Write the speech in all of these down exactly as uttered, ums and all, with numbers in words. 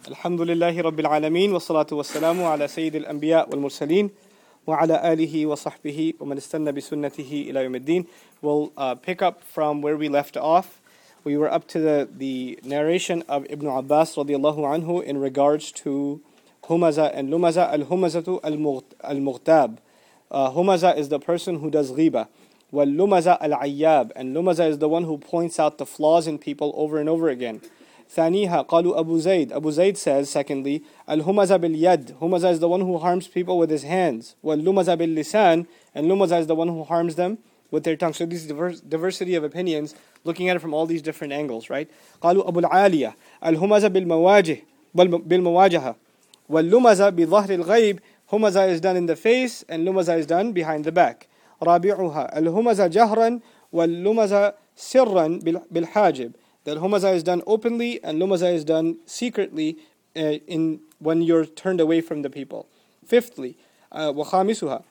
Alhamdulillahi Rabbil Alameen, wa salatu wa salamu ala Sayyidil Anbiya wal Mursaleen, wa ala alihi wa sahbihi wa man istanna bi sunnatihi ila yawmiddin. We'll uh, pick up from where we left off. We were up to the, the narration of Ibn Abbas radiallahu anhu in regards to Humaza and Lumaza. Al-Humazatu al-Mughtab. Uh, Humaza is the person who does ghiba. Wal-Lumaza al-Ayyab. And Lumaza is the one who points out the flaws in people over and over again. ثانيها قالوا Abu Zayd. Abu Zayd says, secondly, Al-Humaza bil-Yad. Humaza is the one who harms people with his hands. Wal-Lumaza bil-Lisan. And Lumaza is the one who harms them with their tongue. So this is diverse, diversity of opinions, looking at it from all these different angles, right? قالوا أبو العالية الهمزة بالمواجه بالمواجهة واللمزة بظهر الغيب. Humaza is done in the face and Lumaza is done behind the back. رابعها الهمزة جهرا واللمزة سرا بالحاجب. That Humaza is done openly and Lumaza is done secretly uh, in when you're turned away from the people. Fifthly, uh, وخامسها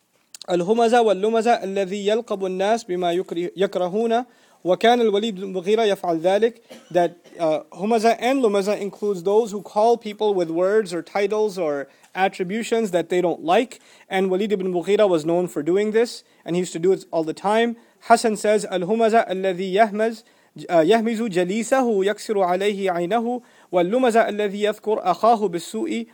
الهمزة واللمزة الذي يلقب الناس بما يكرهون وكان الوليد بن المغيرة يفعل ذلك. That uh, Humaza and Lumaza includes those who call people with words or titles or attributions that they don't like, and Walid ibn Mughira was known for doing this, and he used to do it all the time. Hassan says, الهمزة الذي يهمز يهمز جليسه يكسر عليه عينه واللمزة الذي يذكر أخاه بالسوء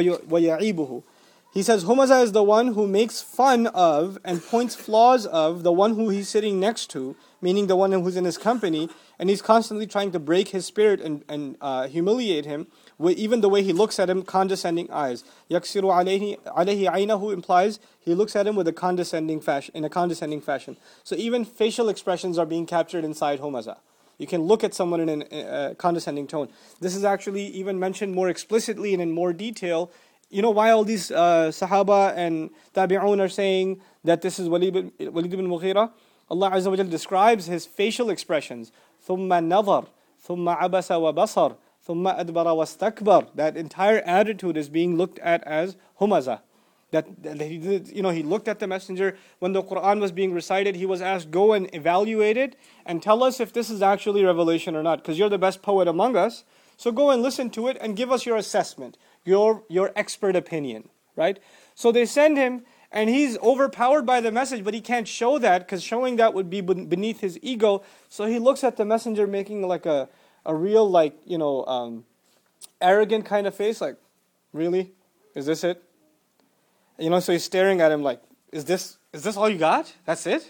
ويعيبه. He says Humaza is the one who makes fun of and points flaws of the one who he's sitting next to, meaning the one who's in his company, and he's constantly trying to break his spirit and, and uh, humiliate him with even the way he looks at him, condescending eyes. يكسر عليه عليه عينه implies he looks at him with a condescending fashion, in a condescending fashion. So even facial expressions are being captured inside Humaza. You can look at someone in a uh, condescending tone. This is actually even mentioned more explicitly and in more detail. You know why all these uh, Sahaba and Tabi'un are saying that this is Walid ibn, Walid ibn Mughira? Allah Azza wa Jal describes his facial expressions. ثُمَّ النَّظَرْ ثُمَّ عَبَسَ وَبَصَرْ ثُمَّ أَدْبَرَ وَاسْتَكْبَرْ. That entire attitude is being looked at as Humaza. That, that he did, you know, he looked at the messenger when the Quran was being recited. He was asked, go and evaluate it and tell us if this is actually revelation or not, because you're the best poet among us. So go and listen to it and give us your assessment, your your expert opinion, right? So they send him, and he's overpowered by the message, but he can't show that because showing that would be beneath his ego. So he looks at the messenger making like a a real like you know um, arrogant kind of face, like, really, is this it? You know, so he's staring at him like, is this is this all you got? That's it?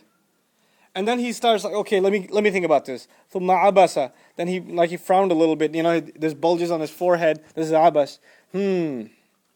And then he starts like, okay, let me let me think about this. ثُمَّ عَبَسَ. Then he like he frowned a little bit. You know, there's bulges on his forehead. This is Abbas. Hmm.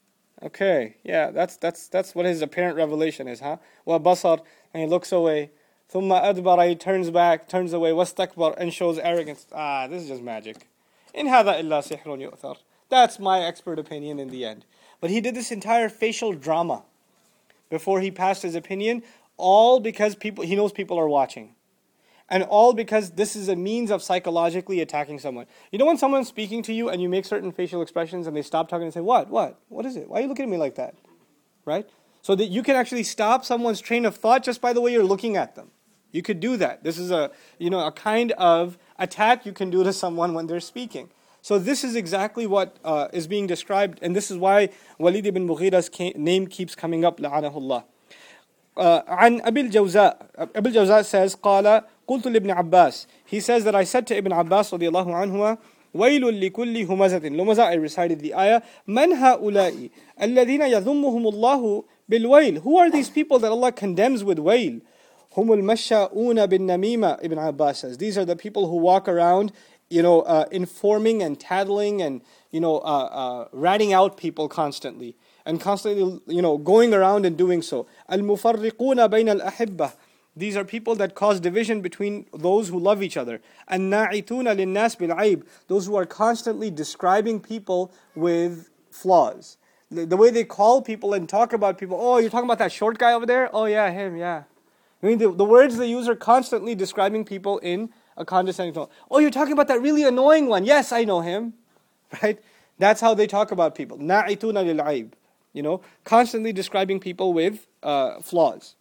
Okay, yeah, that's that's that's what his apparent revelation is, huh? وَبَصَرْ. And he looks away. ثُمَّ أَدْبَرَ. He turns back, turns away. وَاسْتَكْبَرْ. And shows arrogance. Ah, this is just magic. إِنْ هَذَا إِلَّا سِحْرٌ يُؤْثَرْ. That's my expert opinion in the end. But he did this entire facial drama before he passed his opinion, all because people he knows people are watching. And all because this is a means of psychologically attacking someone. You know when someone's speaking to you and you make certain facial expressions and they stop talking and say, what, what, what is it? Why are you looking at me like that? Right? So that you can actually stop someone's train of thought just by the way you're looking at them. You could do that. This is a, you know, a kind of attack you can do to someone when they're speaking. So this is exactly what uh, is being described, and this is why Walid ibn Mughira's name keeps coming up, la'anahullah. Uh, عن أبي الجوزاء. Abil Jawza says, قال قلت لابن عباس. He says that I said to Ibn Abbas رضي الله عنهما, ويل لكل همزة. Lumaza, I recited the ayah. من هؤلاء الذين يذمهم الله بالويل. Who are these people that Allah condemns with wail? هم المشاؤون بالنميمة. Ibn Abbas says, these are the people who walk around, you know, uh, informing and tattling and, you know, uh, uh, ratting out people constantly. And constantly, you know, going around and doing so. المفرقون بين الأحبة. These are people that cause division between those who love each other. الناعتون للناس بالعيب. Those who are constantly describing people with flaws. The, the way they call people and talk about people. Oh, you're talking about that short guy over there? Oh yeah, him, yeah. I mean, the, the words they use are constantly describing people in a condescending tone. Oh, you're talking about that really annoying one. Yes, I know him. Right? That's how they talk about people. ناعتون للعيب. You know, constantly describing people with uh, flaws.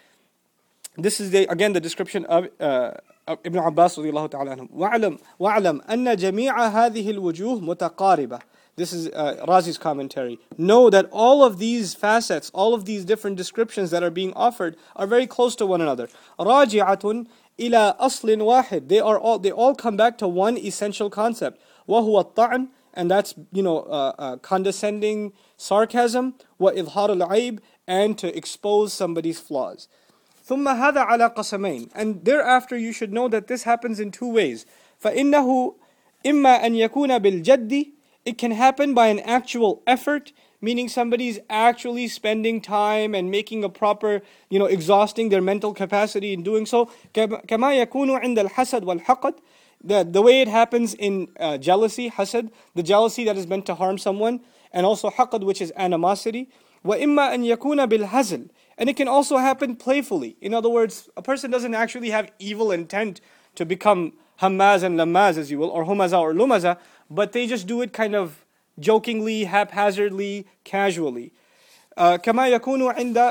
This is the, again the description of, uh, of Ibn Abbas رضي الله تعالى عنه. وَعْلَمْ وَعْلَمْ أَنَّ جَمِيعَ هَذِهِ الْوُجُوهِ مُتَقَارِبَةً. This is uh, Razi's commentary. Know that all of these facets, all of these different descriptions that are being offered are very close to one another. راجعة إلى أصل واحد. They are all they all come back to one essential concept. وهو الطعن, and that's, you know, uh, uh, condescending sarcasm. وإظهار العيب, and to expose somebody's flaws. ثم هذا على قسمين. And thereafter you should know that this happens in two ways. فإنه إما أن يكون بالجد. It can happen by an actual effort, meaning somebody's actually spending time and making a proper, you know, exhausting their mental capacity in doing so. كما يكون عند الحسد والحقد. The, the way it happens in uh, jealousy, hasad, the jealousy that is meant to harm someone, and also haqad, which is animosity. وَإِمَّا أَن يَكُونَ بِالْهَزْلِ. And it can also happen playfully. In other words, a person doesn't actually have evil intent to become hammaz and lamaz, as you will, or humaza or lumaza, but they just do it kind of jokingly, haphazardly, casually. كما يكون عند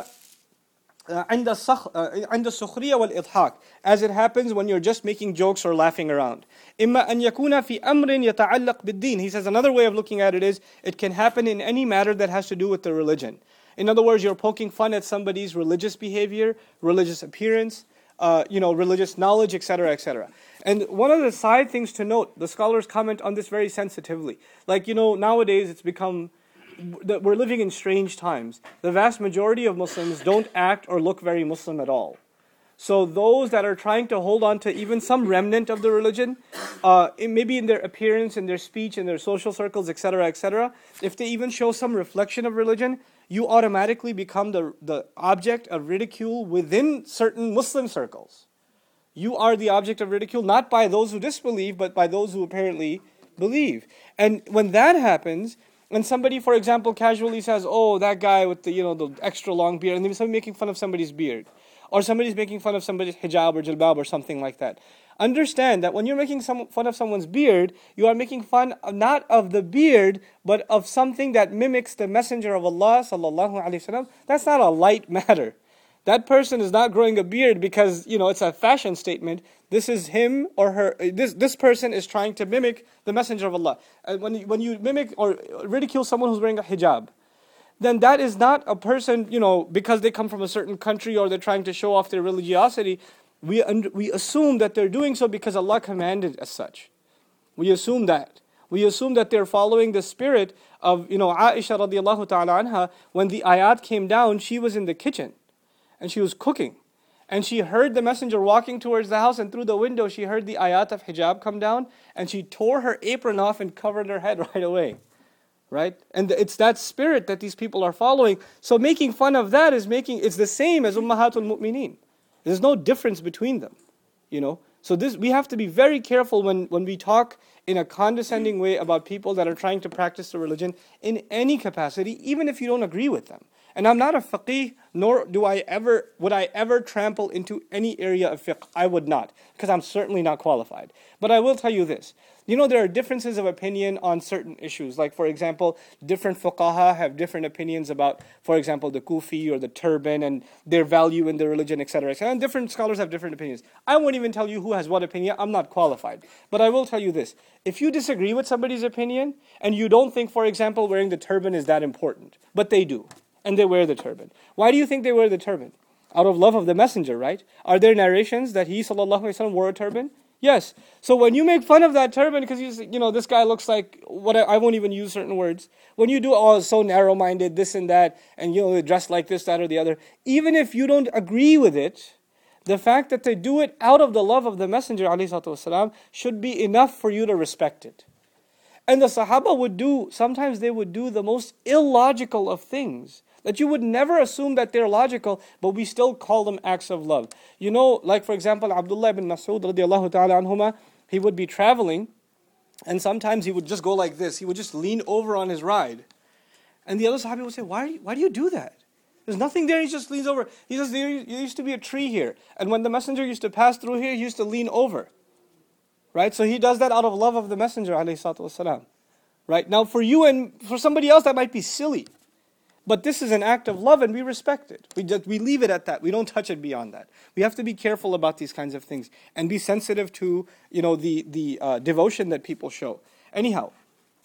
عند السخ عند السخرية والإضحاك, as it happens when you're just making jokes or laughing around. إما أن يكون في أمر يتعلق بالدين. He says another way of looking at it is it can happen in any matter that has to do with the religion. In other words, you're poking fun at somebody's religious behavior, religious appearance, uh, you know, religious knowledge, et cetera, et cetera. And one of the side things to note, the scholars comment on this very sensitively. Like, you know, nowadays it's become that we're living in strange times. The vast majority of Muslims don't act or look very Muslim at all. So those that are trying to hold on to even some remnant of the religion, uh, it maybe in their appearance, in their speech, in their social circles, et cetera, et cetera, if they even show some reflection of religion, you automatically become the, the object of ridicule within certain Muslim circles. You are the object of ridicule, not by those who disbelieve, but by those who apparently believe. And when that happens, when somebody, for example, casually says, "Oh, that guy with the, you know, the extra long beard," and then somebody making fun of somebody's beard, or somebody's making fun of somebody's hijab or jilbab or something like that. Understand that when you're making some fun of someone's beard, you are making fun of, not of the beard, but of something that mimics the Messenger of Allah sallallahu alaihi wasallam. That's not a light matter. That person is not growing a beard because, you know, it's a fashion statement. This is him or her. This this person is trying to mimic the Messenger of Allah. And when you, when you mimic or ridicule someone who's wearing a hijab, then that is not a person, you know, because they come from a certain country or they're trying to show off their religiosity. We und- we assume that they're doing so because Allah commanded as such. We assume that. We assume that they're following the spirit of, you know, Aisha radiallahu ta'ala anha. When the ayat came down, she was in the kitchen and she was cooking. And she heard the messenger walking towards the house, and through the window she heard the ayat of hijab come down, and she tore her apron off and covered her head right away. Right? And it's that spirit that these people are following. So making fun of that is making, it's the same as Ummahatul Mu'mineen. There's no difference between them. You know? So this, we have to be very careful when, when we talk in a condescending way about people that are trying to practice the religion in any capacity, even if you don't agree with them. And I'm not a faqih, nor do I ever, would I ever trample into any area of fiqh. I would not, because I'm certainly not qualified. But I will tell you this. You know, there are differences of opinion on certain issues. Like, for example, different fuqaha have different opinions about, for example, the kufi or the turban and their value in the religion, et cetera, et cetera. And different scholars have different opinions. I won't even tell you who has what opinion. I'm not qualified. But I will tell you this. If you disagree with somebody's opinion and you don't think, for example, wearing the turban is that important, but they do, and they wear the turban. Why do you think they wear the turban? Out of love of the messenger, right? Are there narrations that he, sallallahu alaihi wasallam, wore a turban? Yes. So when you make fun of that turban because you you know, this guy looks like, what I, I won't even use certain words. When you do, oh, so narrow-minded, this and that, and you know, dress like this, that, or the other, even if you don't agree with it, the fact that they do it out of the love of the messenger, alayhi salatu wasalam, should be enough for you to respect it. And the Sahaba would do, sometimes they would do the most illogical of things, that you would never assume that they're logical, but we still call them acts of love. You know, like for example, Abdullah ibn Mas'ud radiallahu ta'ala anhuma, he would be traveling, and sometimes he would just go like this. He would just lean over on his ride. And the other Sahabi would say, why, why do you do that? There's nothing there, he just leans over. He says, there used to be a tree here. And when the messenger used to pass through here, he used to lean over. Right? So he does that out of love of the messenger, alayhi salatu wasalam. Right? Now for you and for somebody else, that might be silly. But this is an act of love and we respect it. We just, we leave it at that. We don't touch it beyond that. We have to be careful about these kinds of things and be sensitive to, you know, the, the uh, devotion that people show. Anyhow,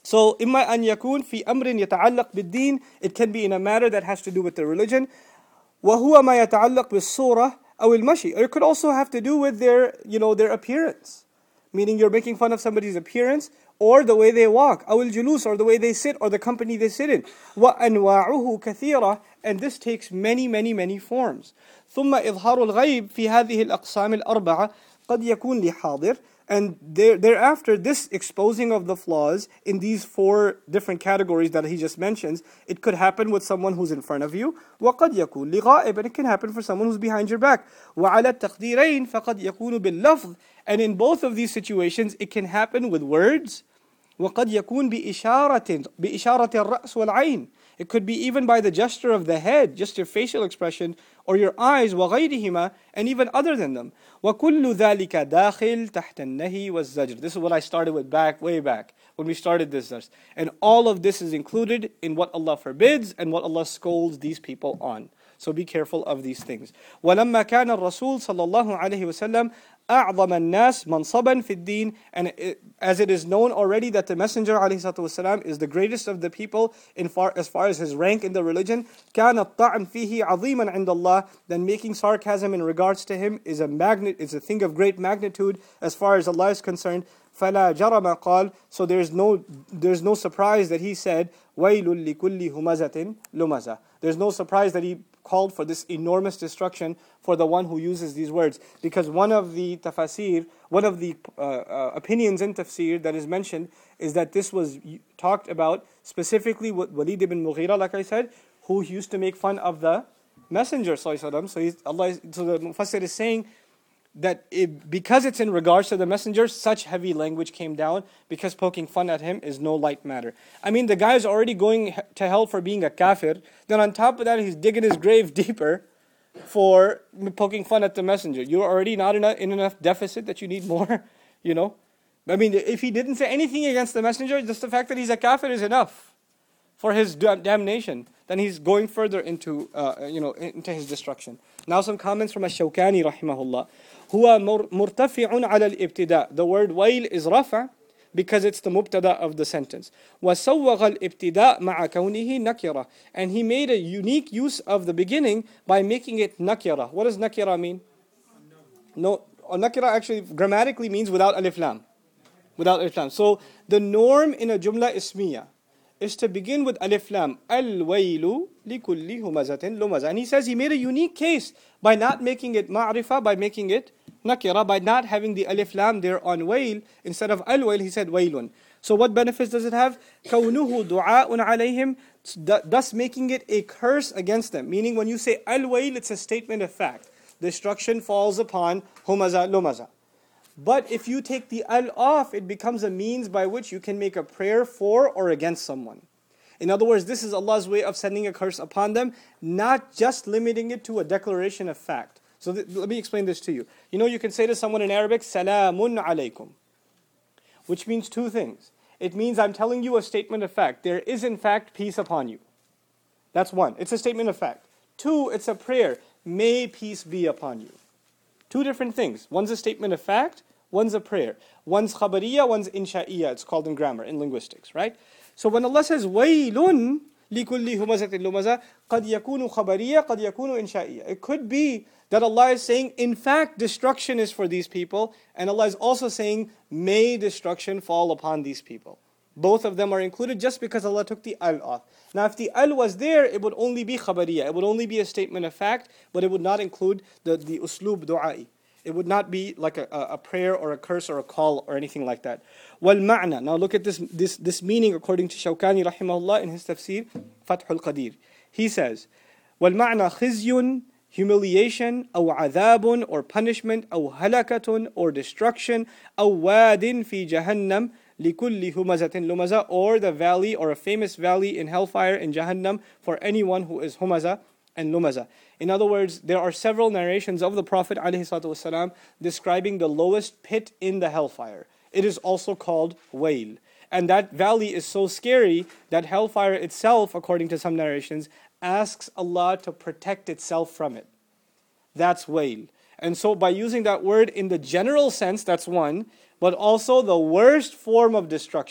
So, إما أن يكون في أمر يتعلق بالدين, it can be in a matter that has to do with the religion. وهو ما يتعلق بالصورة أو المشي. Or it could also have to do with their, you know, their appearance. Meaning you're making fun of somebody's appearance or the way they walk, أو الجلوس, or the way they sit, or the company they sit in. وأنواعه كثيرة, and this takes many, many, many forms. ثم إظهار الغيب في هذه الأقسام الأربعة قد يكون لحاضر. And there, thereafter, this exposing of the flaws in these four different categories that he just mentions, it could happen with someone who's in front of you. وَقَدْ يَكُونْ لِغَائِبٍ, and it can happen for someone who's behind your back. وَعَلَى التَّقْدِيرَيْنِ فَقَدْ يَكُونُ بِاللَّفْظِ, and in both of these situations, it can happen with words. وَقَدْ يَكُونْ بِإِشَارَةٍ بِإِشَارَةِ الرَّأْسِ وَالْعَيْنِ, it could be even by the gesture of the head, just your facial expression, or your eyes, وَغَيْرِهِمَا, and even other than them. وَكُلُّ ذَلِكَ دَاخِلْ تَحْتَ النَّهِي وَالزَّجْرِ. This is what I started with back, way back, when we started this verse. And all of this is included in what Allah forbids and what Allah scolds these people on. So be careful of these things. وَلَمَّا كَانَ الرَّسُولُ صلى الله عليه وسلم أعظم الناس منصبا في الدين, and it, as it is known already that the Messenger عليه الصلاة والسلام is the greatest of the people in far, as far as his rank in the religion, كان الطعن فيه عظيما عند الله, then making sarcasm in regards to him is a magnet, is a thing of great magnitude as far as Allah is concerned. فلا جرم قال, so there's no there's no surprise that he said ويل لكل همزة لمزة. There's no surprise that he called for this enormous destruction for the one who uses these words, because one of the tafasir, one of the uh, uh, opinions in tafsir that is mentioned is that this was talked about specifically with Walid ibn Mughira, like I said, who used to make fun of the Messenger sallallahu alaihi wasallam. So he's, Allah is, so the mufassir is saying that it, because it's in regards to the Messenger, such heavy language came down, because poking fun at him is no light matter. I mean, the guy is already going to hell for being a kafir, then on top of that he's digging his grave deeper for poking fun at the Messenger. You're already not in, a, in enough deficit that you need more, you know. I mean, if he didn't say anything against the Messenger, just the fact that he's a kafir is enough for his damnation. Then he's going further into, uh, you know, into his destruction. Now some comments from Ash-Shawkani rahimahullah. هو مرتفع على الابتداء. The word ويل is رفع because it's the mubtada of the sentence. وصوغ الابتداء مع كونه نكرة. And he made a unique use of the beginning by making it nakira. What does nakira mean? No, nakira actually grammatically means without alif lam. Without alif lam. So the norm in a jumla ismiya is to begin with alif lam. Al-waylu likulli humazatin lumaza. And he says he made a unique case by not making it ma'rifa, by making it nakira, by not having the alif lam there on wayl. Instead of al-wayl, he said waylun. So what benefits does it have? كَوْنُهُ دُعَاءٌ عَلَيْهِمْ, thus making it a curse against them. Meaning when you say al-wayl, it's a statement of fact. Destruction falls upon humaza lumaza. But if you take the al off, it becomes a means by which you can make a prayer for or against someone. In other words, this is Allah's way of sending a curse upon them, not just limiting it to a declaration of fact. So th- let me explain this to you. You know, you can say to someone in Arabic, Salamun alaykum, which means two things. It means I'm telling you a statement of fact. There is in fact peace upon you. That's one. It's a statement of fact. Two, it's a prayer. May peace be upon you. Two different things. One's a statement of fact, one's a prayer. One's khabariya, one's insha'iyya. It's called in grammar, in linguistics, right? So when Allah says, وَيْلٌ لِكُلِّ هُمَزَةٍ لُمَزَةٍ قَدْ يَكُونُ خَبَرِيَّة قَدْ يَكُونُ إِنشَائِيَّة. It could be that Allah is saying, in fact, destruction is for these people. And Allah is also saying, may destruction fall upon these people. Both of them are included just because Allah took the al off. Now if the al was there, it would only be khabariya. It would only be a statement of fact, but it would not include the, the uslub du'a'i. It would not be like a, a prayer or a curse or a call or anything like that. Wal ma'na. Now look at this, this, this meaning according to Shawkani rahimahullah in his tafsir, Fathul Qadir. He says, wal ma'na khizyun, humiliation, aw adhabun, or punishment, aw halakatun, or destruction, aw wadin fi jahannam, لِكُلِّ هُمَزَةٍ لُمَزَةٍ, or the valley or a famous valley in hellfire in Jahannam for anyone who is humaza and lumaza. In other words, there are several narrations of the Prophet ﷺ describing the lowest pit in the hellfire. It is also called Wail. And that valley is so scary that hellfire itself, according to some narrations, asks Allah to protect itself from it. That's Wail. And so by using that word in the general sense, that's one, but also the worst form of destruction,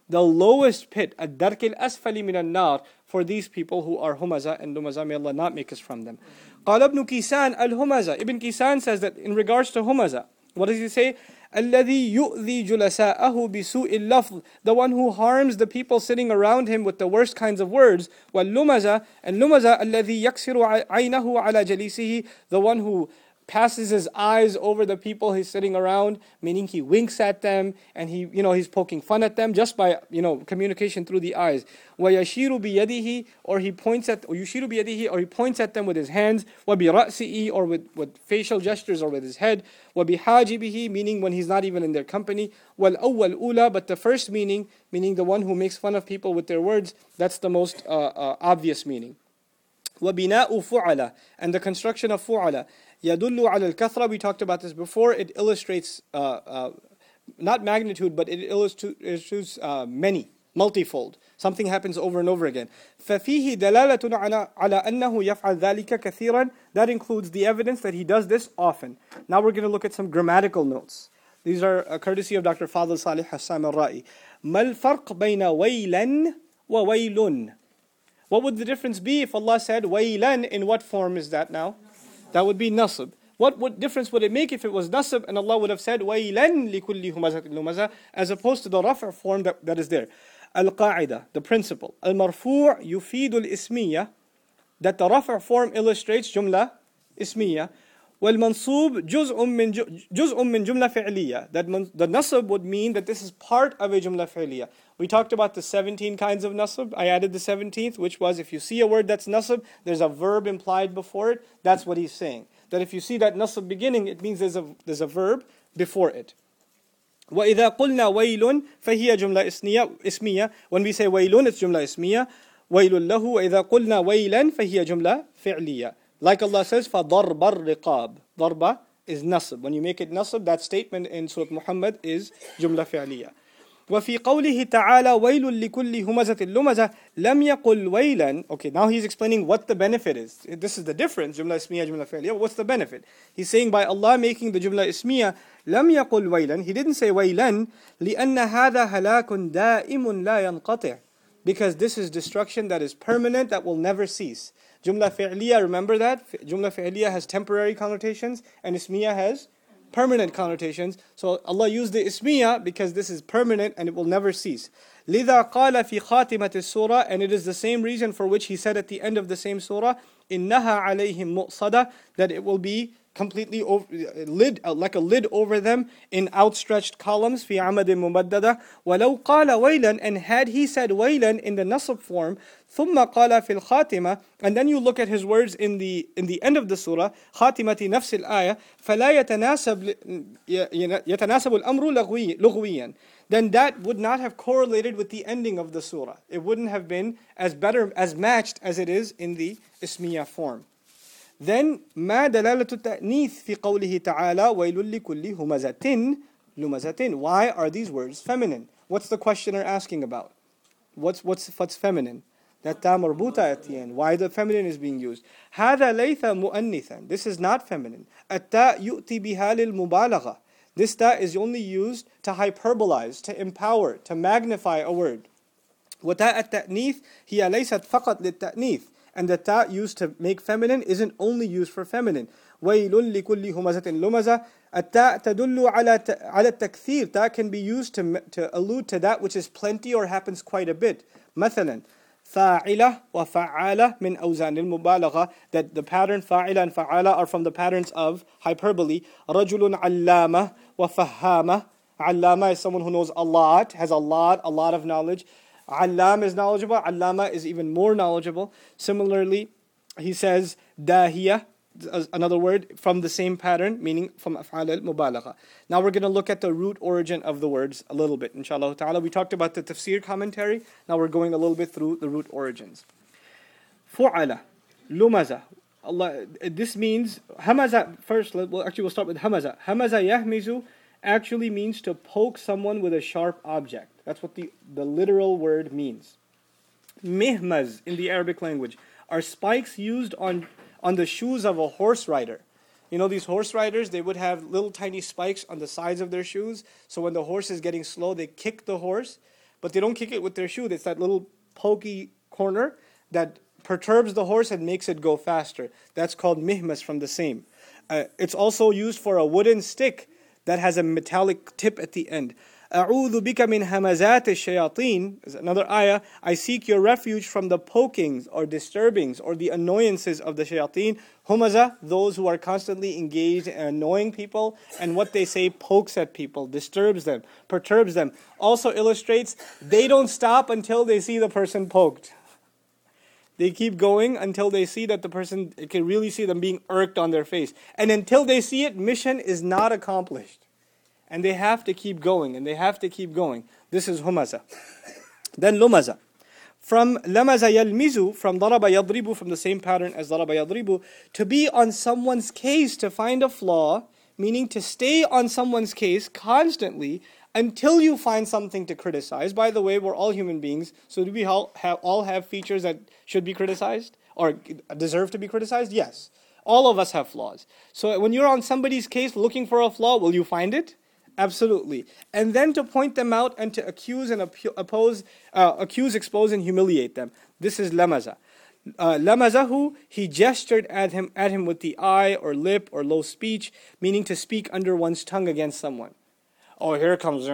the lowest pit, الدرك الأسفل من النار, for these people who are humaza and lumaza. May Allah not make us from them. قال ابن كيسان الهمزة. Ibn Kisan says that in regards to humaza, what does he say? الذي يؤذي جلساءه بسوء اللفظ, the one who harms the people sitting around him with the worst kinds of words. واللمزة, and lumaza الذي يكسر عينه على جليسه, the one who passes his eyes over the people he's sitting around, meaning he winks at them and he, you know, he's poking fun at them just by, you know, communication through the eyes. وَيَشِيرُ بِيَدِهِ, or he points at, or يُشِيرُ بِيَدِهِ, or he points at them with his hands. وَبِرَأْسِهِ, or with, with facial gestures or with his head. وَبِحَاجِبِهِ, meaning when he's not even in their company. وَالْأَوَّلْ أُولَى, but the first meaning, meaning the one who makes fun of people with their words, that's the most uh, uh, obvious meaning. وَبِنَاءُ فُعَلَ, and the construction of فُعَلَ. يَدُلُّ عَلَى الْكَثْرَةِ, we talked about this before, it illustrates, uh, uh, not magnitude, but it illustrates uh, many, multifold. Something happens over and over again. فَفِيهِ دَلَالَةٌ عَلَى أَنَّهُ يَفْعَلْ ذَلِكَ كَثِيرًا, that includes the evidence that he does this often. Now we're going to look at some grammatical notes. These are a courtesy of Doctor Fadl Salih Hassam al-Ra'i. مَا الْفَرْقْ بَيْنَ وَيْلًا وَوَيْلٌ. What would the difference be if Allah said وَيْلًا? In what form is that now? That would be nasb. What would difference would it make if it was nasb and Allah would have said وَيْلًا لِكُلِّ هُمَزَةٍ لُمَزَةٍ, as opposed to the rafa' form that, that is there. Al-Qa'ida, the principle. Al-Marfu' يفيد الإسمية, that the rafa' form illustrates jumla ismiya. وَالْمَنصُوب جُزْءٌ مِّن جُزْءٌ مِّن جُمْلَةٍ فِعْلِيَّة, that the nasb would mean that this is part of a jumla fi'liyah. We talked about the seventeen kinds of nasb. I added the seventeenth, which was if you see a word that's nasb, there's a verb implied before it. That's what he's saying. That if you see that nasb beginning, it means there's a, there's a verb before it. وَإِذَا قُلْنَا وَيْلٌ فَهِيَ جُمْلَةٌ إِسْمِيَّةٌ. When we say وَيْلٌ, it's jumla ismiya. وَيْلٌ لَهُ. وَإِذَا قُلْنَا وَيْلًا فَهِيَ جُمْلَةٌ فِعْلِيَّةٌ. Like Allah says, فَضَرْبَ الرِّقَابِ. Darba is nasb. When you make it nasb, that statement in Surah Muhammad is jumla fi'liyah. وفي قوله تعالى ويل لكل همزة لمزة لم يقل ويلا. Okay, now he's explaining what the benefit is. This is the difference, jumla ismiya, jumla fi'liyah. What's the benefit? He's saying by Allah making the jumla ismiya, لم يقل ويلا, he didn't say ويلا, لأن هذا هلاك دائم لا ينقطع. Because this is destruction that is permanent, that will never cease. Jumla fi'liyah, remember that? Jumla fi'liyah has temporary connotations and ismiya has permanent connotations. So Allah used the ismiya because this is permanent and it will never cease. لِذَا قَالَ فِي خَاتِمَةِ السُّورَةِ, and it is the same reason for which he said at the end of the same surah, إِنَّهَا عَلَيْهِمْ مُؤْصَدَةٌ, that it will be completely over, lid, like a lid over them in outstretched columns, في عمد ممددة. ولو قال ويلا, and had he said ويلا in the nasb form, ثم قال في الخاتمة, and then you look at his words in the in the end of the surah, خاتمة نفس الآية, فلا يتناسب يتناسب الأمر لغويا, then that would not have correlated with the ending of the surah. It wouldn't have been as better, as matched as it is in the ismiya form. Then ما دلالة التأنيث في قوله تعالى ويل لكل همزة لمزة. Why are these words feminine? What's the questioner asking about? What's what's what's feminine? That ta marbuta at the end. Why the feminine is being used? هذا ليس مؤنثا. This is not feminine. التاء يؤتي بها للمبالغة. This ta is only used to hyperbolize, to empower, to magnify a word. وتاء التأنيث هي ليست فقط للتأنيث. And the ta used to make feminine isn't only used for feminine. وَيْلٌ لِكُلِّ هُمَزَةٍ لُمَزَةٍ. التاء تدل على على التكثير. Ta can be used to to allude to that which is plenty or happens quite a bit. مثلا فاعلة وفعالة من أوزان المبالغة. That the pattern فاعلة and فعالة are from the patterns of hyperbole. رجل علامة وفهامة. علامة is someone who knows a lot, has a lot, a lot of knowledge. Allam is knowledgeable. Allama is even more knowledgeable. Similarly, he says dahiya, another word from the same pattern, meaning from af'al al-mubalagha. Now we're going to look at the root origin of the words a little bit, inshallah ta'ala. We talked about the tafsir commentary. Now we're going a little bit through the root origins. Fu'ala, lumaza. Allah, this means, hamaza, first, well, actually we'll start with hamaza. Hamaza yahmizu actually means to poke someone with a sharp object. That's what the, the literal word means. Mihmaz in the Arabic language are spikes used on, on the shoes of a horse rider. You know these horse riders, they would have little tiny spikes on the sides of their shoes. So when the horse is getting slow, they kick the horse. but they don't kick it with their shoe. It's that little pokey corner that perturbs the horse and makes it go faster. That's called mihmas, from the same. Uh, it's also used for a wooden stick that has a metallic tip at the end. أعوذ بك من همزات الشياطين is another ayah. I seek your refuge from the pokings or disturbings or the annoyances of the shayateen. Humaza, those who are constantly engaged in annoying people, and what they say pokes at people, disturbs them, perturbs them. Also illustrates they don't stop until they see the person poked. They keep going until they see that the person, it can really see them being irked on their face. And until they see it, mission is not accomplished. And they have to keep going, and they have to keep going. This is humaza. Then lumaza. From lamaza yalmizu, from daraba yadribu, from the same pattern as daraba yadribu, to be on someone's case to find a flaw, meaning to stay on someone's case constantly until you find something to criticize. By the way, we're all human beings, so do we all have, all have features that should be criticized or deserve to be criticized? Yes. All of us have flaws. So when you're on somebody's case looking for a flaw, will you find it? Absolutely. And then to point them out and to accuse and oppose, uh, accuse, expose, and humiliate them. This is lamaza. Uh, lamazahu, he gestured at him, at him with the eye or lip or low speech, meaning to speak under one's tongue against someone. Oh, here comes...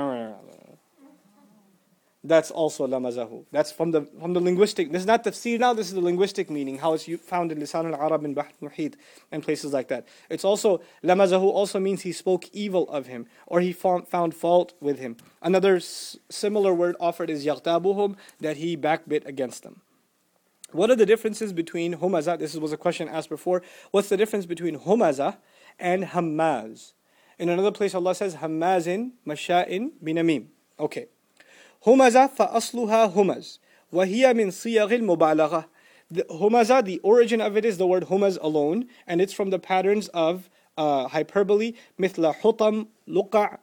That's also lamazahu. That's from the from the linguistic. This is not tafsir now, this is the linguistic meaning, how it's found in Lisan al-Arab and Bahr al-Muhit and places like that. It's also, lamazahu also means he spoke evil of him, or he found, found fault with him. Another s- similar word offered is yaghtabuhum, that he backbit against them. What are the differences between humaza? This was a question asked before. What's the difference between humaza and hammaz? In another place Allah says, hammazin, masha'in, binamim. Okay. Humaza فَأَصْلُهَا humaz وَهِيَ مِنْ صِيَغِ الْمُبَالَغَةِ. The humaza, the origin of it is the word humaz alone, and it's from the patterns of uh, hyperbole, مثل حطم, لقع,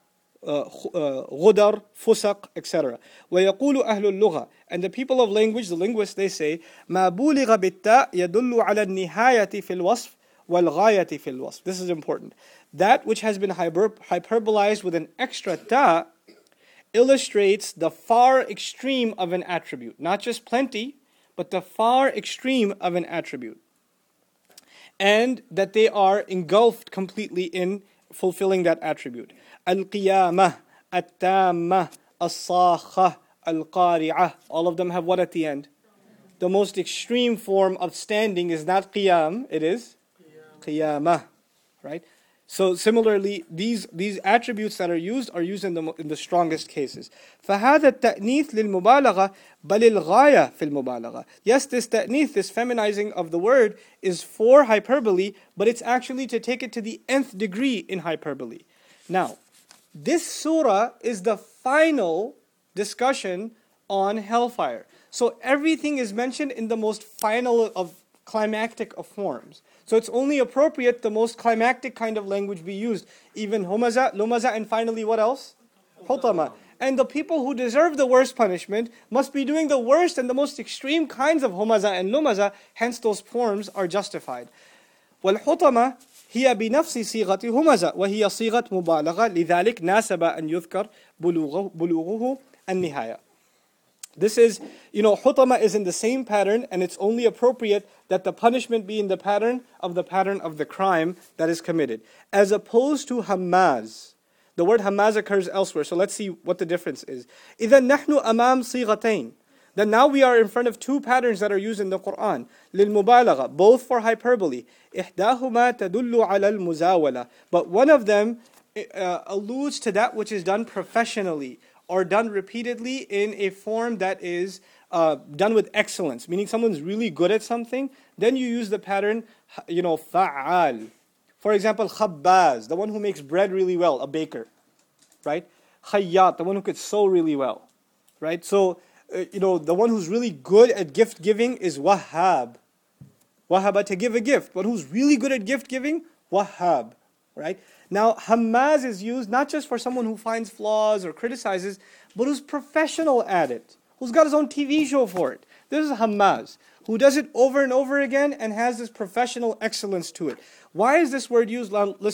غدر, فسق, et cetera. وَيَقُولُ أَهْلُ اللُّغَةِ. And the people of language, the linguists, they say, مَا بُولِغَ بِالتَّاءِ يَدُلُّ عَلَى النِّهَايَةِ فِي الْوَصْفِ وَالْغَايَةِ فِي الْوَصْفِ. This is important. That which has been hyper- hyperbolized with an extra ta illustrates the far extreme of an attribute. Not just plenty, but the far extreme of an attribute. And that they are engulfed completely in fulfilling that attribute. Al-Qiyamah, At-Tammah, As-Sakhah, Al-Qari'ah. All of them have what at the end? The most extreme form of standing is not Qiyam, it is Qiyamah. Right? So similarly, these these attributes that are used are used in the in the strongest cases. فهذا التأنيث للمبالغة بل الغاية في المبالغة. Yes, this ta'nith, this feminizing of the word, is for hyperbole, but it's actually to take it to the nth degree in hyperbole. Now, this surah is the final discussion on hellfire. So everything is mentioned in the most final of climactic of forms. So it's only appropriate the most climactic kind of language be used. Even humaza, lumaza, and finally what else? Hutama. And the people who deserve the worst punishment must be doing the worst and the most extreme kinds of humaza and lumaza, hence those forms are justified. وَالْحُطَمَةِ هي بنفس صيغة همزة وهي صيغة مبالغة لذلك ناسب أن يذكر بلوغه, بلوغه النهاية. This is, you know, hutama is in the same pattern, and it's only appropriate that the punishment be in the pattern of the pattern of the crime that is committed. As opposed to hammaz. The word hammaz occurs elsewhere, so let's see what the difference is. إِذَا نَحْنُ أَمَامْ صِيغَتَيْن. Then now we are in front of two patterns that are used in the Quran. لِلْمُبَالَغَةِ, both for hyperbole. إِحْدَاهُمَا تَدُلُّ عَلَى الْمُزَاوَلَةِ. But one of them uh, alludes to that which is done professionally, or done repeatedly in a form that is uh, done with excellence, meaning someone's really good at something, then you use the pattern, you know, fa'al. For example, khabbaz, the one who makes bread really well, a baker, right? Khayyat, the one who could sew really well, right? So, uh, you know, the one who's really good at gift giving is wahhab. Wahaba, to give a gift, but who's really good at gift giving? Wahhab, right? Now, hammaz is used not just for someone who finds flaws or criticizes, but who's professional at it, who's got his own T V show for it. This is hammaz, who does it over and over again and has this professional excellence to it. Why is this word used? Listen,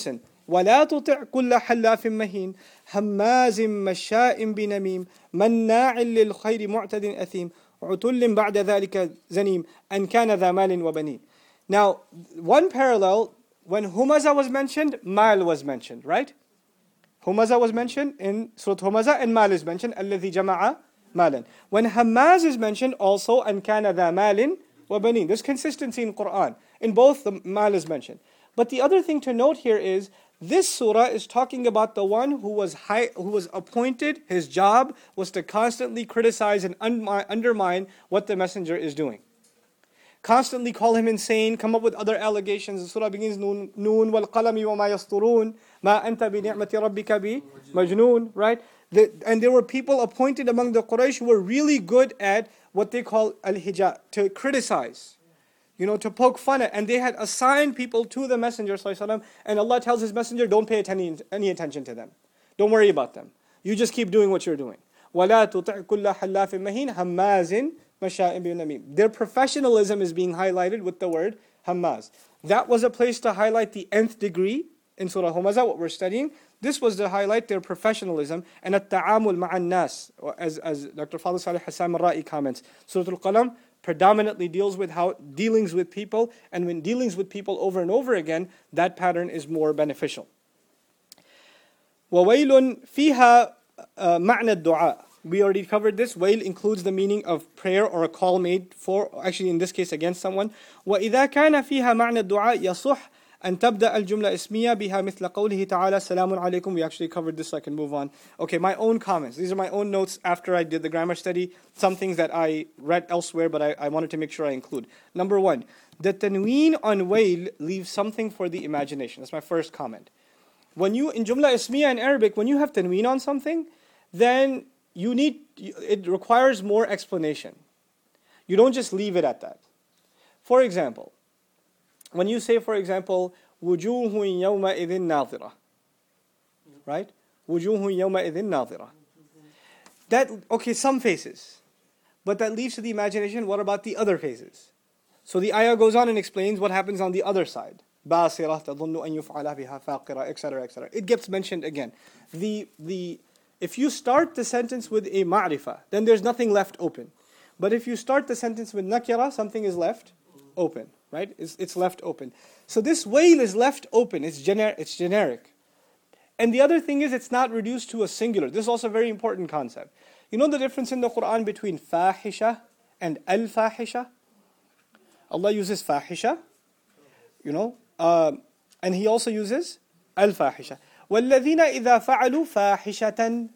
وَلَا تُطِعْ كُلَّ حَلَّافٍ مَهِينٍ هَمَّازٍ مَشَّاءٍ بِنَمِيمٍ مَنَّاعٍ لِلْخَيْرِ مُعْتَدٍ أَثِيمٍ عُتُلٍّ بَعْدَ ذَلِكَ زَنِيمٍ أَنْ كَانَ ذَا مَالٍ وَبَنِينَ. Now, one parallel, when Humaza was mentioned, Mal was mentioned, right? Humaza was mentioned in Surah Humaza, and Mal is mentioned, الَّذِي جَمَعَ مَالًا. When Hammaz is mentioned, also, أَنْ كَانَ ذَا مَالٍ وَبَنِينَ. There's consistency in Quran. In both, the Mal is mentioned. But the other thing to note here is, this surah is talking about the one who was high, who was appointed, his job was to constantly criticize and un- undermine what the messenger is doing. Constantly call him insane, come up with other allegations. The surah begins, Noon, Noon wal qalami wa ma yasturun, ma anta bi ni'mati rabbika bi majnoon, right? The, and there were people appointed among the Quraysh who were really good at what they call al-hija, to criticize, you know, to poke fun at. And they had assigned people to the Messenger ﷺ, and Allah tells His Messenger, don't pay any, any attention to them. Don't worry about them. You just keep doing what you're doing. وَلَا تُطِعْ كُلَّ حَلَّافٍ مَهِينٍ هَمَّازٍ مَشَاءٍ بِنَمِيمٍ. Their professionalism is being highlighted with the word Hammaz. That was a place to highlight the nth degree in Surah Humaza, what we're studying. This was to highlight their professionalism and at-ta'amul ma'an nas, as as Doctor Fadl Salih Hassan al-Ra'i comments. Surah Al-Qalam predominantly deals with how dealings with people, and when dealings with people over and over again, that pattern is more beneficial. وَوَيْلٌ فِيهَا مَعْنَى الدُّعَاء. We already covered this. Wail includes the meaning of prayer or a call made for, actually in this case against someone. وَإِذَا كَانَ فِيهَا مَعْنَى الدُّعَاء يَصُحْ أن تبدأ الجملة اسمية بها مثل قوله تعالى السلام عليكم. We actually covered this, so I can move on. Okay, my own comments. These are my own notes after I did the grammar study. Some things that I read elsewhere, but I, I wanted to make sure I include. Number one, the tanween on wail leaves something for the imagination. That's my first comment. When you, in jumla ismiya in Arabic, when you have tanween on something, then you need, it requires more explanation. You don't just leave it at that. For example, when you say, for example, وُجُوهٌ يَوْمَئِذٍ نَاظِرَةٌ, right? وُجُوهٌ يَوْمَئِذٍ نَاظِرَةٌ. That, okay, some faces. But that leaves to the imagination, what about the other faces? So the ayah goes on and explains what happens on the other side. بَاسِرَةٌ تَظُنُّ أَن يُفْعَلَ بِهَا فَاقِرَةٌ, et cetera, et cetera. It gets mentioned again. The, the, if you start the sentence with a ma'rifah, then there's nothing left open. But if you start the sentence with nakira, something is left open. Right? It's, it's left open. So this wail is left open. It's, gener- it's generic. And the other thing is, it's not reduced to a singular. This is also a very important concept. You know the difference in the Quran between fahisha and al-fahisha? Allah uses fahisha, you know, uh, and He also uses al-fahisha. وَالَّذِينَ إِذَا فَعَلُوا فَاحِشَةً,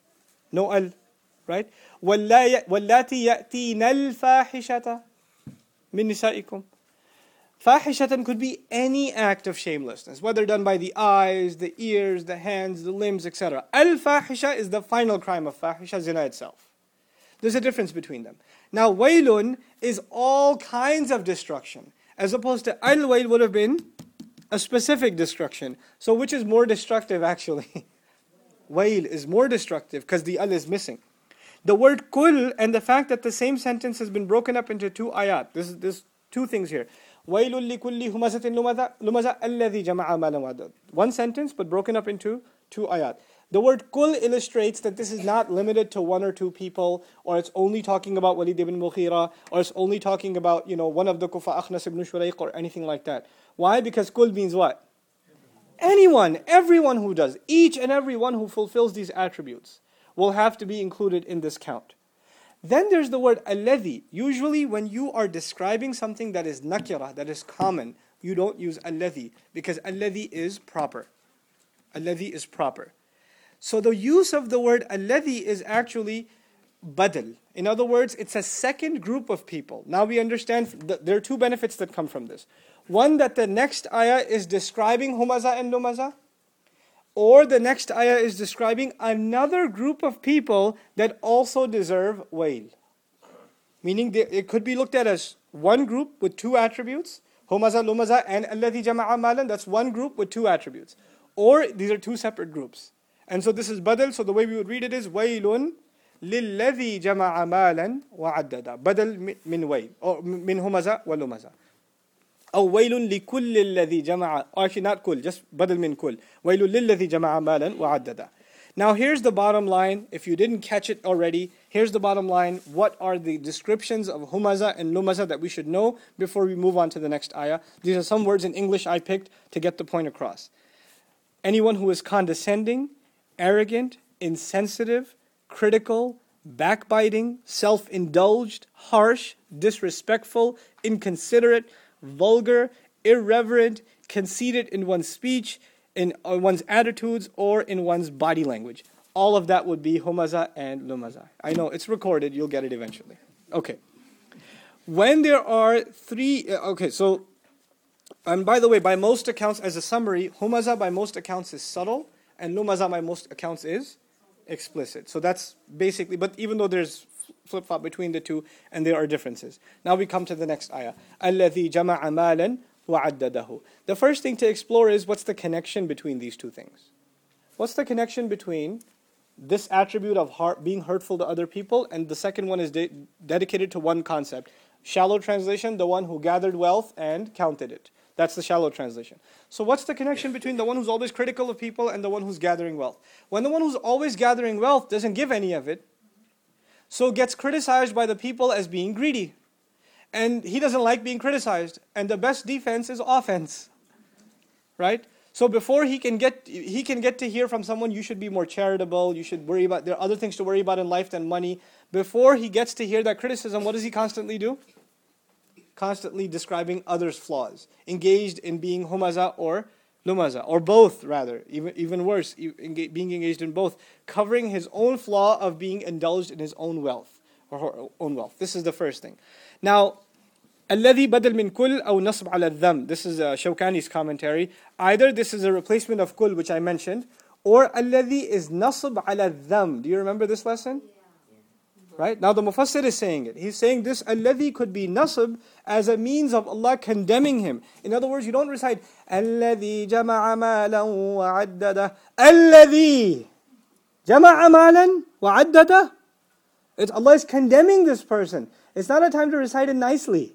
no al, right? وَاللَّاتِي يَأْتِينَ الْفَاحِشَةَ مِن نِسَائِكُمْ. Fahishatan could be any act of shamelessness, whether done by the eyes, the ears, the hands, the limbs, et cetera. Al-fahisha is the final crime of fahisha, zina itself. There's a difference between them. Now, wailun is all kinds of destruction, as opposed to al-wail would have been a specific destruction. So which is more destructive actually? Wail is more destructive because the al is missing. The word kul and the fact that the same sentence has been broken up into two ayat. This is this two things here. وَيْلٌ لِكُلِّ هُمَزَةٍ لُمَزَةٍ الَّذِي جَمَعَ مَالًا وَعَدَّدَ. One sentence, but broken up into two ayat. The word kul illustrates that this is not limited to one or two people, or it's only talking about Walid ibn Mughira, or it's only talking about, you know, one of the Kufa, Akhnas ibn Shurayq, or anything like that. Why? Because kul means what? Anyone, everyone who does, each and every one who fulfills these attributes will have to be included in this count. Then there's the word alladhi. Usually when you are describing something that is nakira, that is common, you don't use alladhi, because alladhi is proper. Alladhi is proper. So the use of the word alladhi is actually badal. In other words, it's a second group of people. Now we understand that there are two benefits that come from this. One, that the next ayah is describing humaza and lumaza, or the next ayah is describing another group of people that also deserve wail. Meaning it could be looked at as one group with two attributes, humaza, lumaza, and alladhi jama'a malan, that's one group with two attributes. Or these are two separate groups. And so this is badal, so the way we would read it is wailun lilladhi jama'a malan wa addada. Badal min wail, or min humaza wa lumaza. أو ويل لكل الذي جمع, or actually not كل, just بدل من كل. ويل للذي جمع مالا وعدده. Now here's the bottom line. If you didn't catch it already, here's the bottom line. What are the descriptions of humaza and lumaza that we should know before we move on to the next ayah? These are some words in English I picked to get the point across. Anyone who is condescending, arrogant, insensitive, critical, backbiting, self-indulged, harsh, disrespectful, inconsiderate, vulgar, irreverent, conceited in one's speech, in one's attitudes, or in one's body language. All of that would be humaza and lumaza. I know, it's recorded, you'll get it eventually. Okay. When there are three, okay, so, and by the way, by most accounts, as a summary, humaza by most accounts is subtle, and lumaza by most accounts is explicit. So that's basically, but even though there's flip-flop between the two, and there are differences. Now we come to the next ayah. الَّذِي جَمَعَ مَالًا وَعَدَّدَهُ. The first thing to explore is, what's the connection between these two things? What's the connection between this attribute of heart, being hurtful to other people, and the second one is de- dedicated to one concept. Shallow translation, the one who gathered wealth and counted it. That's the shallow translation. So what's the connection between the one who's always critical of people and the one who's gathering wealth? When the one who's always gathering wealth doesn't give any of it, so gets criticized by the people as being greedy. And he doesn't like being criticized. And the best defense is offense. Right? So before he can get he can get to hear from someone, you should be more charitable, you should worry about, there are other things to worry about in life than money. Before he gets to hear that criticism, what does he constantly do? Constantly describing others' flaws. Engaged in being humaza or lumaza, or both rather, even even worse, being engaged in both, covering his own flaw of being indulged in his own wealth, or her own wealth. This is the first thing. Now, الذي بدل من كل أو نصب على الذم. This is uh, Shawkani's commentary. Either this is a replacement of kul, which I mentioned, or الذي is nasb على الذم. Do you remember this lesson? Right? Now the Mufassir is saying it. He's saying this الذي could be nasb as a means of Allah condemning him. In other words, you don't recite الذي جمع مالا وعدده. الذي جمع مالا وعدده. It's Allah is condemning this person. It's not a time to recite it nicely.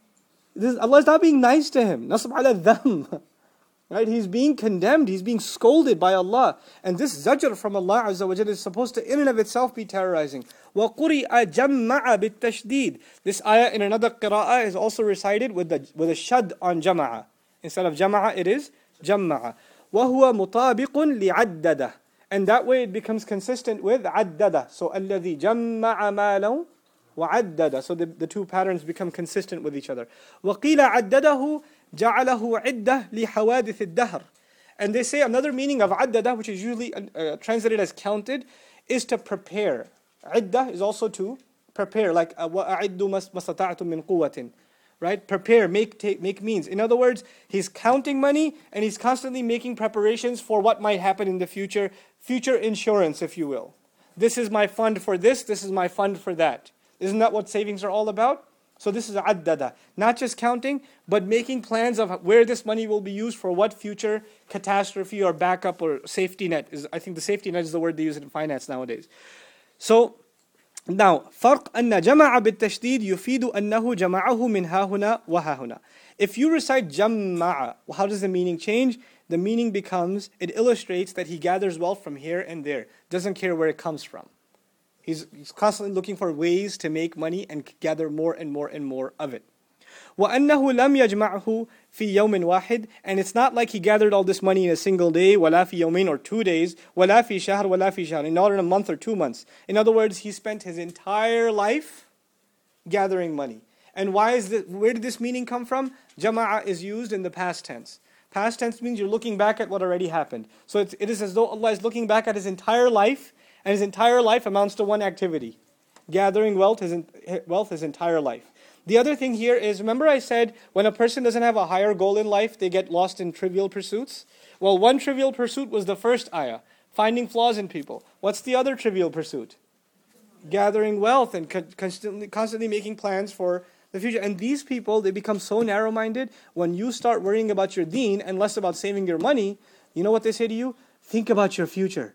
This, Allah is not being nice to him. Nasb ala dham. Right? He's being condemned. He's being scolded by Allah. And this zajr from Allah Azza wa Jalla is supposed to in and of itself be terrorizing. وَقُرِئَ جَمَّعَ بِالتَّشْدِيد. This ayah in another qira'ah is also recited with the with a shad on jama'a. Instead of jama'a, it is jamma'a. وَهُوَ مُطَابِقٌ لِعَدَّدَ. And that way it becomes consistent with عَدَّدَ. So الَّذِي جَمَّعَ مَالًا وَعَدَّدَ. So the, the two patterns become consistent with each other. وَقِيلَ عَدَّدَهُ جَعَلَهُ عِدَّةً لِحَوَادِثِ الدَّهْرِ. And they say another meaning of عَدَّدَ, which is usually uh, translated as counted, is to prepare. عِدَّة is also to prepare, like وَأَعِدُّ مَا اسْتَطَعْتُم مِّن قُوَّةٍ. Right? Prepare, make, take, make means. In other words, he's counting money and he's constantly making preparations for what might happen in the future. Future insurance, if you will. This is my fund for this, this is my fund for that. Isn't that what savings are all about? So this is addada. Not just counting, but making plans of where this money will be used for what future catastrophe or backup or safety net. Is I think the safety net is the word they use in finance nowadays. So, now, فرق أن جمع بالتشديد يفيد أنه جمعه من ها هنا وها هنا. If you recite جمع, how does the meaning change? The meaning becomes, it illustrates that he gathers wealth from here and there. Doesn't care where it comes from. He's, he's constantly looking for ways to make money and gather more and more and more of it. وَأَنَّهُ لَمْ يَجْمَعْهُ فِي يَوْمٍ وَاحِدٍ. And it's not like he gathered all this money in a single day, وَلَا فِي يَوْمٍ, or two days, وَلَا فِي شَهْرٍ وَلَا فِي شَهْرٍ, not in a month or two months. In other words, he spent his entire life gathering money. And why is this, where did this meaning come from? Jama'a is used in the past tense. Past tense means you're looking back at what already happened. So it's, it is as though Allah is looking back at his entire life, and his entire life amounts to one activity. Gathering wealth his, wealth his entire life. The other thing here is, remember I said, when a person doesn't have a higher goal in life, they get lost in trivial pursuits? Well, one trivial pursuit was the first ayah, finding flaws in people. What's the other trivial pursuit? Gathering wealth and constantly, constantly making plans for the future. And these people, they become so narrow-minded, when you start worrying about your deen and less about saving your money, you know what they say to you? Think about your future.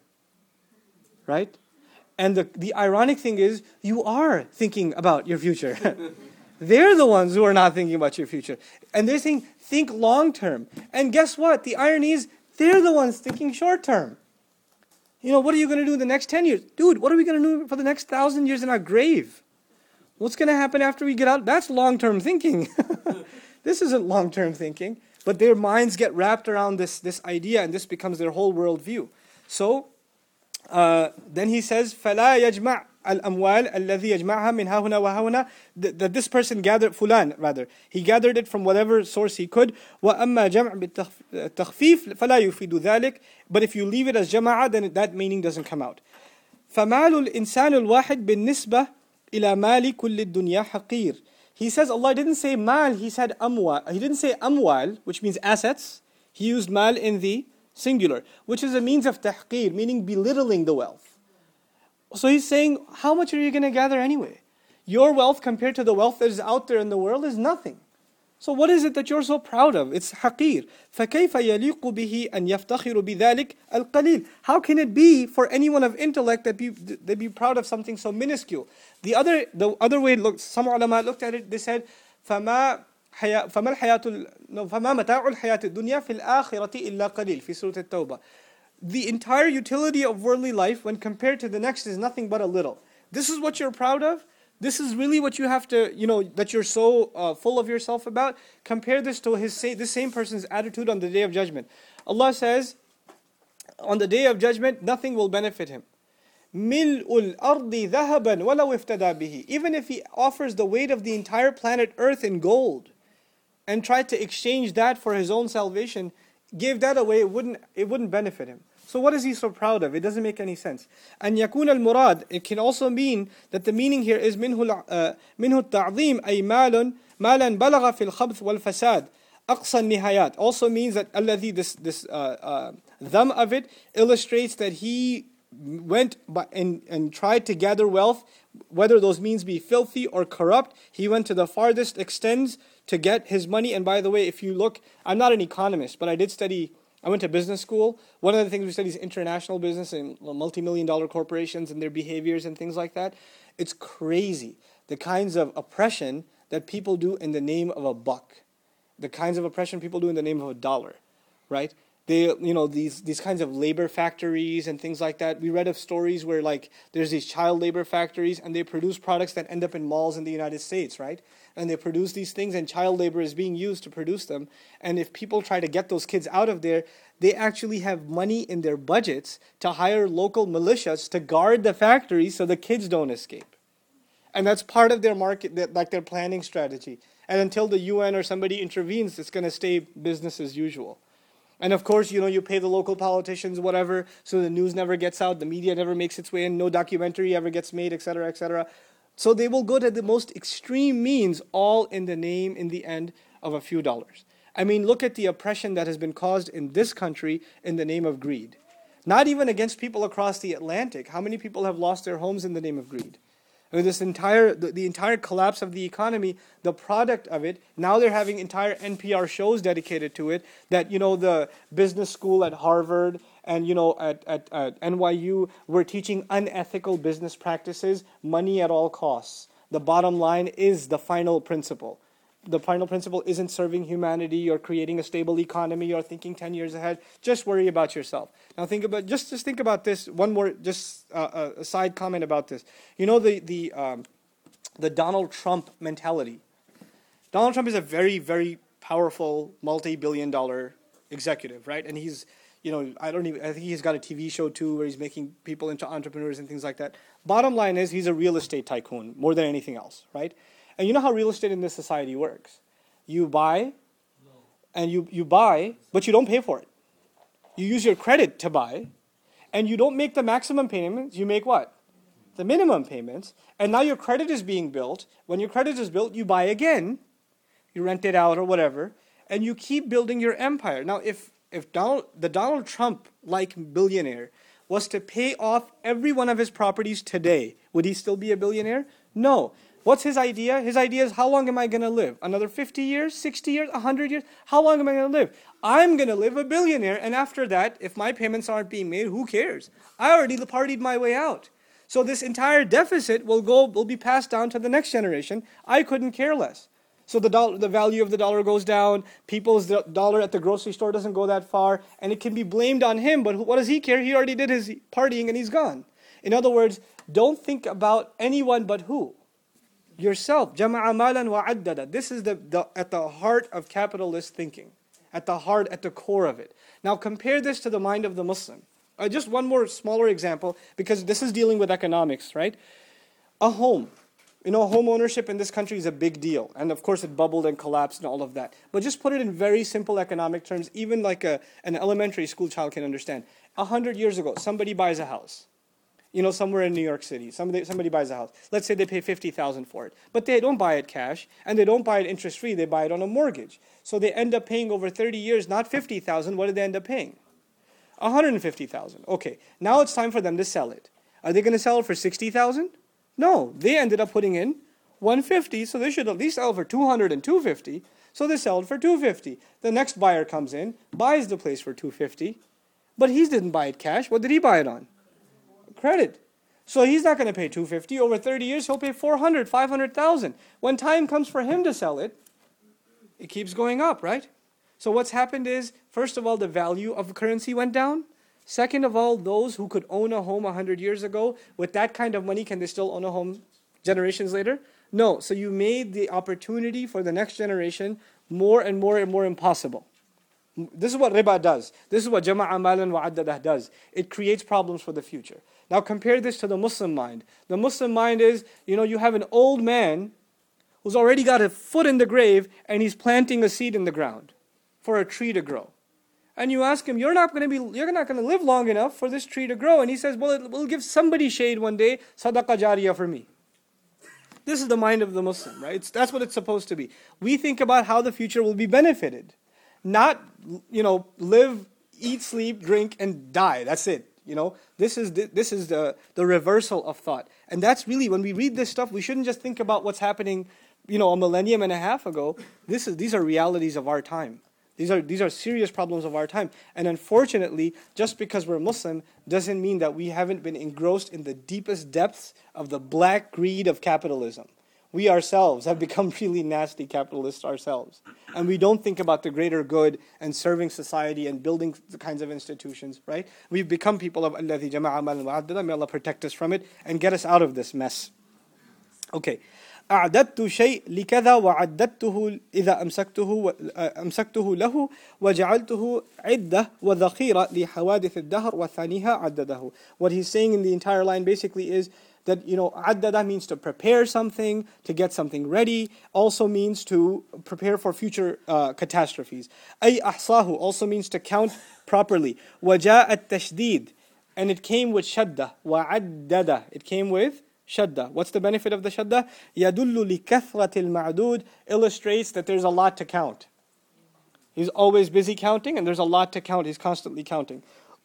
Right? And the, the ironic thing is, you are thinking about your future. They're the ones who are not thinking about your future. And they're saying, think long term. And guess what? The irony is, they're the ones thinking short term. You know, what are you going to do in the next ten years? Dude, what are we going to do for the next thousand years in our grave? What's going to happen after we get out? That's long-term thinking. This isn't long-term thinking. But their minds get wrapped around this, this idea, and this becomes their whole worldview. So, uh, then he says, فَلَا يَجْمَعْ الْأَمْوَالِ الَّذِي يَجْمَعْهَا مِنْ هَاهُنَا وَهَاهُنَا, that this person gathered, fulan rather, he gathered it from whatever source he could. وَأَمَّا جَمْعْ بِالتَّخْفِيفِ فَلَا يُفِيدُ ذَلك. But if you leave it as جَمَعَ, then that meaning doesn't come out. فَمَالُ الْإِنسَانُ الْوَاحِدِ بِالنِّسْبَةِ إِلَى مَالِ كُلِّ الدُّنْيَا حَقِيرٌ. He says Allah didn't say mal, he said amwal. He didn't say amwal, which means assets. He used mal in the singular, which is a means of tahqir, meaning belittling the wealth. So he's saying, how much are you going to gather anyway? Your wealth compared to the wealth that is out there in the world is nothing. So what is it that you're so proud of? It's haqir. فَكَيْفَ يَلِيقُ بِهِ أَنْ يَفْتَخِرُ بِذَلِكَ الْقَلِيلِ. How can it be for anyone of intellect that be, they be proud of something so minuscule? The other the other way, look, some ulama looked at it, they said, فَمَا حياة فما الحياة no فما متاع الحياة الدنيا في الآخرة إلا قليل في سورة التوبة. The entire utility of worldly life when compared to the next is nothing but a little. This is what you're proud of? This is really what you have to, you know, that you're so uh, full of yourself about? Compare this to his this same person's attitude on the Day of Judgment. Allah says, on the Day of Judgment, nothing will benefit him. مِلْءُ الْأَرْضِ ذَهَبًا وَلَوْ اِفْتَدَى بِهِ. Even if he offers the weight of the entire planet Earth in gold and tried to exchange that for his own salvation, gave that away, it wouldn't, it wouldn't benefit him. So what is he so proud of? It doesn't make any sense. And yakun al-murad, it can also mean that the meaning here is minhu minhu التعظيم أي مال مالا بلغ في الخبث والفساد أقصى النهايات. Also means that alladhi, this this uh, uh, dham of it illustrates that he went by and and tried to gather wealth, whether those means be filthy or corrupt. He went to the farthest extents to get his money. And by the way, if you look, I'm not an economist, but I did study. I went to business school. One of the things we study is international business and multi-million dollar corporations and their behaviors and things like that. It's crazy, the kinds of oppression that people do in the name of a buck. The kinds of oppression people do in the name of a dollar, right? They, you know, these these kinds of labor factories and things like that. We read of stories where, like, there's these child labor factories and they produce products that end up in malls in the United States, right? And they produce these things and child labor is being used to produce them. And if people try to get those kids out of there, they actually have money in their budgets to hire local militias to guard the factories so the kids don't escape. And that's part of their market, like their planning strategy. And until the U N or somebody intervenes, it's going to stay business as usual. And of course, you know, you pay the local politicians whatever, so the news never gets out, the media never makes its way in, no documentary ever gets made, et cetera, et cetera. So they will go to the most extreme means, all in the name, in the end, of a few dollars. I mean, look at the oppression that has been caused in this country in the name of greed. Not even against people across the Atlantic. How many people have lost their homes in the name of greed? I mean, this entire, the, the entire collapse of the economy, the product of it, now they're having entire N P R shows dedicated to it, that, you know, the business school at Harvard and, you know, at, at, at N Y U, we're teaching unethical business practices, money at all costs. The bottom line is the final principle. The final principle isn't serving humanity or creating a stable economy or thinking ten years ahead. Just worry about yourself. Now think about, just, just think about this, one more, just uh, a side comment about this. You know the, the, um, the Donald Trump mentality. Donald Trump is a very, very powerful, multi-billion dollar executive, right? And he's, you know, I don't even, I think he's got a T V show too where he's making people into entrepreneurs and things like that. Bottom line is he's a real estate tycoon more than anything else, right? And you know how real estate in this society works. You buy, and you, you buy, but you don't pay for it. You use your credit to buy, and you don't make the maximum payments. You make what? The minimum payments. And now your credit is being built. When your credit is built, you buy again. You rent it out or whatever. And you keep building your empire. Now, if, if Donald, the Donald Trump-like billionaire was to pay off every one of his properties today, would he still be a billionaire? No. What's his idea? His idea is, how long am I going to live? Another fifty years, sixty years, one hundred years? How long am I going to live? I'm going to live a billionaire, and after that, if my payments aren't being made, who cares? I already partied my way out. So this entire deficit will go will be passed down to the next generation. I couldn't care less. So the dollar, the value of the dollar goes down. People's dollar at the grocery store doesn't go that far, and it can be blamed on him. But what does he care? He already did his partying and he's gone. In other words, don't think about anyone but who? Yourself. Jama'a malan wa addada. This is the, the at the heart of capitalist thinking, at the heart, at the core of it. Now compare this to the mind of the Muslim. Uh, just one more smaller example, because this is dealing with economics, right? A home. You know, home ownership in this country is a big deal. And of course it bubbled and collapsed and all of that. But just put it in very simple economic terms, even like a, an elementary school child can understand. A hundred years ago, somebody buys a house. You know, somewhere in New York City, somebody, somebody buys a house. Let's say they pay fifty thousand dollars for it. But they don't buy it cash, and they don't buy it interest-free. They buy it on a mortgage. So they end up paying over thirty years, not fifty thousand dollars. What did they end up paying? one hundred fifty thousand dollars. Okay, now it's time for them to sell it. Are they going to sell it for sixty thousand dollars? No, they ended up putting in one hundred fifty thousand dollars, so they should at least sell for two hundred and two hundred fifty thousand dollars. So they sell it for two hundred fifty thousand dollars. The next buyer comes in, buys the place for two hundred fifty thousand dollars, but he didn't buy it cash. What did he buy it on? Credit. So he's not going to pay two hundred fifty thousand dollars. Over thirty years, he'll pay four hundred thousand dollars, five hundred thousand dollars. When time comes for him to sell it, it keeps going up, right? So what's happened is, first of all, the value of currency went down. Second of all, those who could own a home one hundred years ago, with that kind of money, can they still own a home generations later? No. So you made the opportunity for the next generation more and more and more impossible. This is what riba does. This is what jama'a malan wa addadah does. It creates problems for the future. Now compare this to the Muslim mind. The Muslim mind is, you know, you have an old man who's already got a foot in the grave and he's planting a seed in the ground for a tree to grow. And you ask him, you're not going to be, you're not going to live long enough for this tree to grow. And he says, well, it will give somebody shade one day, sadaqah jariyah for me. This is the mind of the Muslim, right? It's, that's what it's supposed to be. We think about how the future will be benefited. Not, you know, live, eat, sleep, drink, and die. That's it. You know, this is the, this is the, the reversal of thought. And that's really, when we read this stuff, we shouldn't just think about what's happening, you know, a millennium and a half ago. This is, these are realities of our time. These are, these are serious problems of our time. And unfortunately, just because we're Muslim doesn't mean that we haven't been engrossed in the deepest depths of the black greed of capitalism. We ourselves have become really nasty capitalists ourselves. And we don't think about the greater good and serving society and building the kinds of institutions, right? We've become people of الَّذِي جَمَعَ مَالًا وَعَدَّدًا. May Allah protect us from it and get us out of this mess. Okay. أعددت شيء لكذا وعددته إذا أمسكته أمسكته له وجعلته عدة وذخيرة لحوادث الدهر وثانيها عدده. What he's saying in the entire line basically is that, you know, عدده means to prepare something, to get something ready, also means to prepare for future uh, catastrophes. أي أحصاه also means to count properly. وجاء التشديد, and it came with shadda. وعدده, it came with shadda. What's the benefit of the shadda? يدل لكثرة المعدود, illustrates that there's a lot to count. He's always busy counting, and there's a lot to count. He's constantly counting.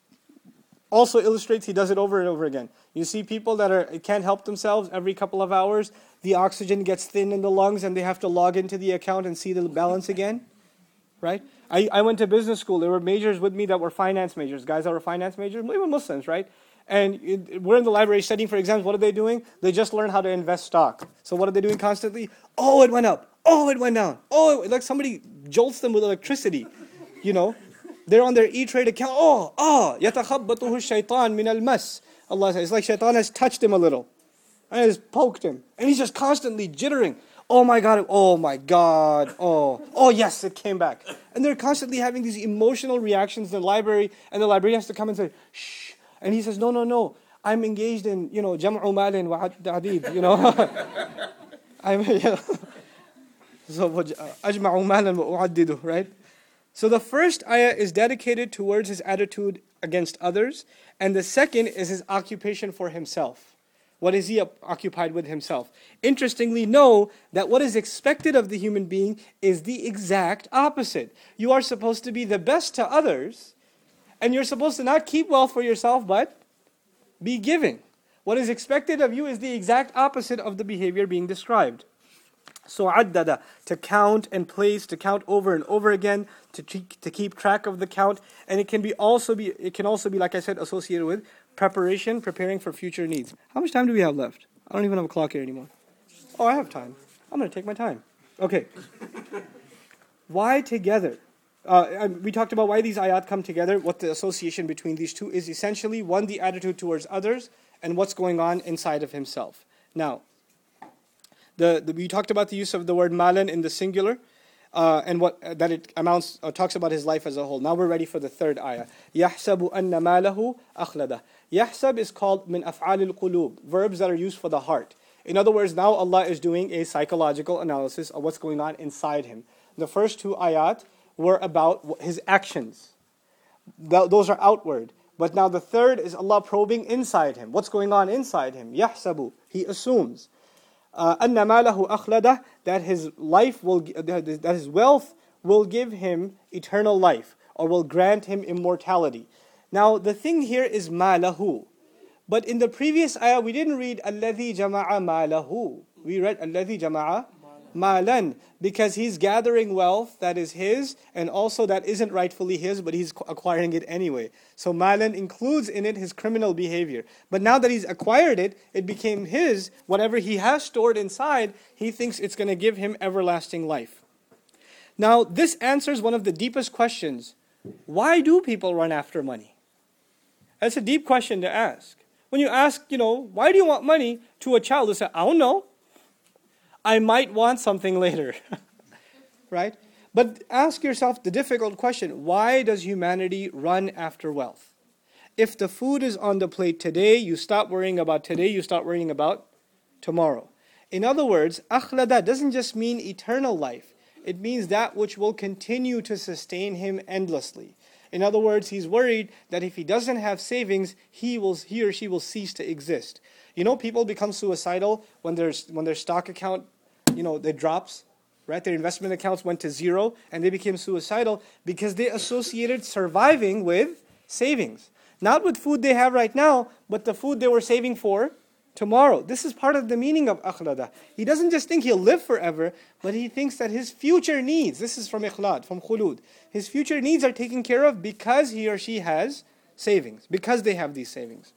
Also illustrates he does it over and over again. You see people that are can't help themselves. Every couple of hours, the oxygen gets thin in the lungs, and they have to log into the account and see the balance again. Right? I, I went to business school. There were majors with me that were finance majors. Guys that were finance majors, even Muslims, right? And it, we're in the library studying for exams. What are they doing? They just learn how to invest stock. So what are they doing constantly? Oh, it went up. Oh, it went down. Oh, it, like somebody jolts them with electricity. You know, they're on their E-Trade account. Oh, oh, يَتَخَبَّطُهُ الشَّيْطَانِ مِنَ الْمَسِّ. Allah says, it's like shaitan has touched him a little. And has poked him. And he's just constantly jittering. Oh my God, oh my God, oh, oh yes, it came back. And they're constantly having these emotional reactions in the library. And the librarian has to come and say, shh. And he says, no, no, no, I'm engaged in, you know, jam'u malin wa ta'did, you know. I'm, you know. So, ajma'u malin wa u'addidu, right? So the first ayah is dedicated towards his attitude against others. And the second is his occupation for himself. What is he occupied with himself? Interestingly, know that what is expected of the human being is the exact opposite. You are supposed to be the best to others, and you're supposed to not keep wealth for yourself, but be giving. What is expected of you is the exact opposite of the behavior being described. So addada, to count and place, to count over and over again, to to keep track of the count, and it can be also be it can also be, like I said, associated with preparation, preparing for future needs. How much time do we have left? I don't even have a clock here anymore. Oh, I have time. I'm going to take my time. Okay. Why together? Uh, we talked about why these ayat come together, what the association between these two is essentially, one, the attitude towards others, and what's going on inside of himself. Now, the, the we talked about the use of the word malan in the singular, uh, and what uh, that it amounts uh, talks about his life as a whole. Now we're ready for the third ayah. يَحْسَبُ أَنَّ مَالَهُ أَخْلَدَهُ. Yahsab is called min af'al al-qulub, verbs that are used for the heart. In other words, now Allah is doing a psychological analysis of what's going on inside him. The first two ayat were about his actions. Th- those are outward. But now the third is Allah probing inside him. What's going on inside him? Yahsabu, he assumes. Uh, أَنَّ مَالَهُ أَخْلَدَهُ, that his life will, that his wealth will give him eternal life, or will grant him immortality. Now the thing here is malahu. But in the previous ayah we didn't read الَّذِي جَمَعَ مَالَهُ. We read الَّذِي جَمَعَ malan, because he's gathering wealth that is his, and also that isn't rightfully his, but he's acquiring it anyway. So malan includes in it his criminal behavior. But now that he's acquired it, it became his. Whatever he has stored inside, he thinks it's going to give him everlasting life. Now this answers one of the deepest questions. Why do people run after money? That's a deep question to ask. When you ask, you know, why do you want money, to a child, they say, I don't know. I might want something later. Right? But ask yourself the difficult question, why does humanity run after wealth? If the food is on the plate today, you stop worrying about today, you start worrying about tomorrow. In other words, akhlada doesn't just mean eternal life. It means that which will continue to sustain him endlessly. In other words, he's worried that if he doesn't have savings, he will, he or she will cease to exist. You know, people become suicidal when there's when their stock account, you know, it drops, right? Their investment accounts went to zero, and they became suicidal because they associated surviving with savings. Not with food they have right now, but the food they were saving for tomorrow. This is part of the meaning of akhlada. He doesn't just think he'll live forever, but he thinks that his future needs, this is from ikhlad, from khulud, his future needs are taken care of because he or she has savings, because they have these savings.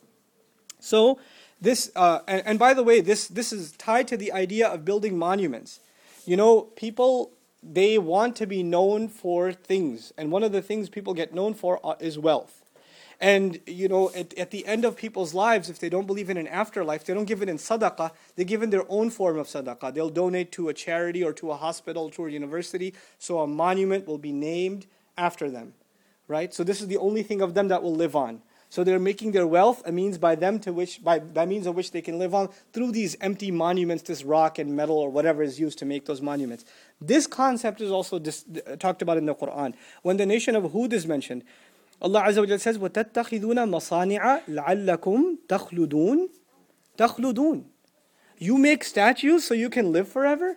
So, this, uh, and, and by the way, this, this is tied to the idea of building monuments. You know, people, they want to be known for things, and one of the things people get known for is wealth. And, you know, at, at the end of people's lives, if they don't believe in an afterlife, they don't give it in sadaqah, they give in their own form of sadaqah. They'll donate to a charity or to a hospital, to a university, so a monument will be named after them, right? So this is the only thing of them that will live on. So they're making their wealth a means by them to which, by, by means of which they can live on through these empty monuments, this rock and metal or whatever is used to make those monuments. This concept is also dis, uh, talked about in the Quran. When the nation of Hud is mentioned, Allah Azza wa Jalla says, وَتَتَّخِذُونَ مَصَانِعَ لَعَلَّكُمْ تَخْلُدُونَ تَخْلُدُونَ. You make statues so you can live forever?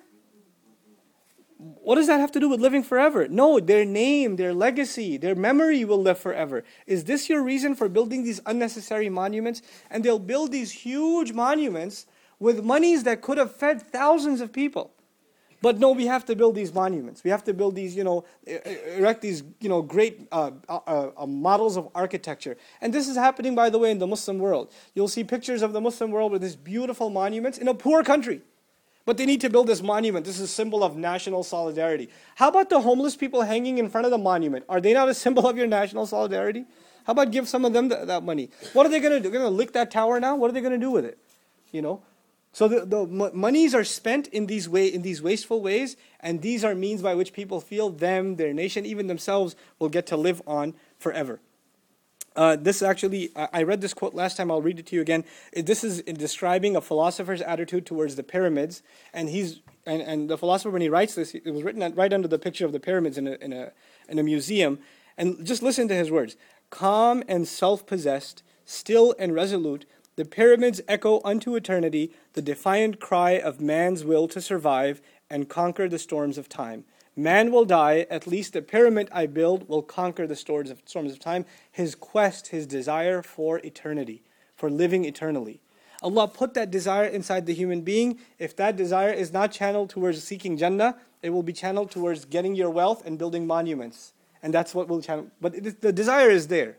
What does that have to do with living forever? No, their name, their legacy, their memory will live forever. Is this your reason for building these unnecessary monuments? And they'll build these huge monuments with monies that could have fed thousands of people. But no, we have to build these monuments. We have to build these, you know, erect these, you know, great uh, uh, uh, models of architecture. And this is happening, by the way, in the Muslim world. You'll see pictures of the Muslim world with these beautiful monuments in a poor country. But they need to build this monument. This is a symbol of national solidarity. How about the homeless people hanging in front of the monument? Are they not a symbol of your national solidarity? How about give some of them th- that money? What are they going to do? They're going to lick that tower now? What are they going to do with it? You know? So the, the m- monies are spent in these way in these wasteful ways, and these are means by which people feel them, their nation, even themselves will get to live on forever. Uh, this actually, I read this quote last time, I'll read it to you again. This is in describing a philosopher's attitude towards the pyramids. And he's and, and the philosopher, when he writes this, it was written right under the picture of the pyramids in a, in a, in a museum. And just listen to his words. Calm and self-possessed, still and resolute, the pyramids echo unto eternity the defiant cry of man's will to survive and conquer the storms of time. Man will die, at least the pyramid I build will conquer the storms of, storms of time. His quest, his desire for eternity, for living eternally. Allah put that desire inside the human being. If that desire is not channeled towards seeking Jannah, it will be channeled towards getting your wealth and building monuments. And that's what will channel. But it, the desire is there.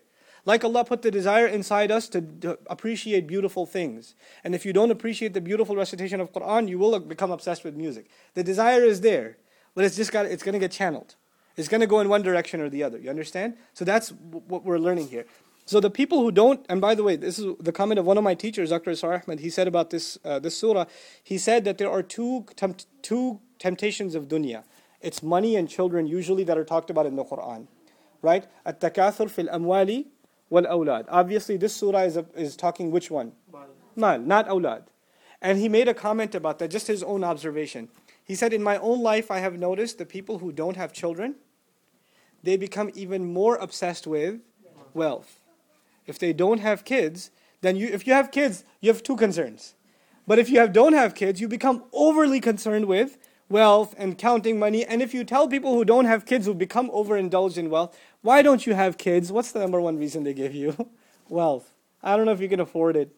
Like Allah put the desire inside us to, to appreciate beautiful things. And if you don't appreciate the beautiful recitation of Quran, you will become obsessed with music. The desire is there, but it's just got it's going to get channeled. It's going to go in one direction or the other. You understand? So that's w- what we're learning here. So the people who don't, and by the way, this is the comment of one of my teachers, Doctor Israr Ahmed. He said about this uh, this surah, he said that there are two tempt- two temptations of dunya. It's money and children usually that are talked about in the Quran. Right? At-takathur fil amwali wal awlad. Obviously this surah is, a, is talking which one? Mal, not awlad. And he made a comment about that, just his own observation. He said, in my own life I have noticed the people who don't have children, they become even more obsessed with wealth. If they don't have kids, then you if you have kids, you have two concerns. But if you have don't have kids, you become overly concerned with wealth and counting money. And if you tell people who don't have kids who become overindulged in wealth, why don't you have kids? What's the number one reason they give you? Wealth. I don't know if you can afford it.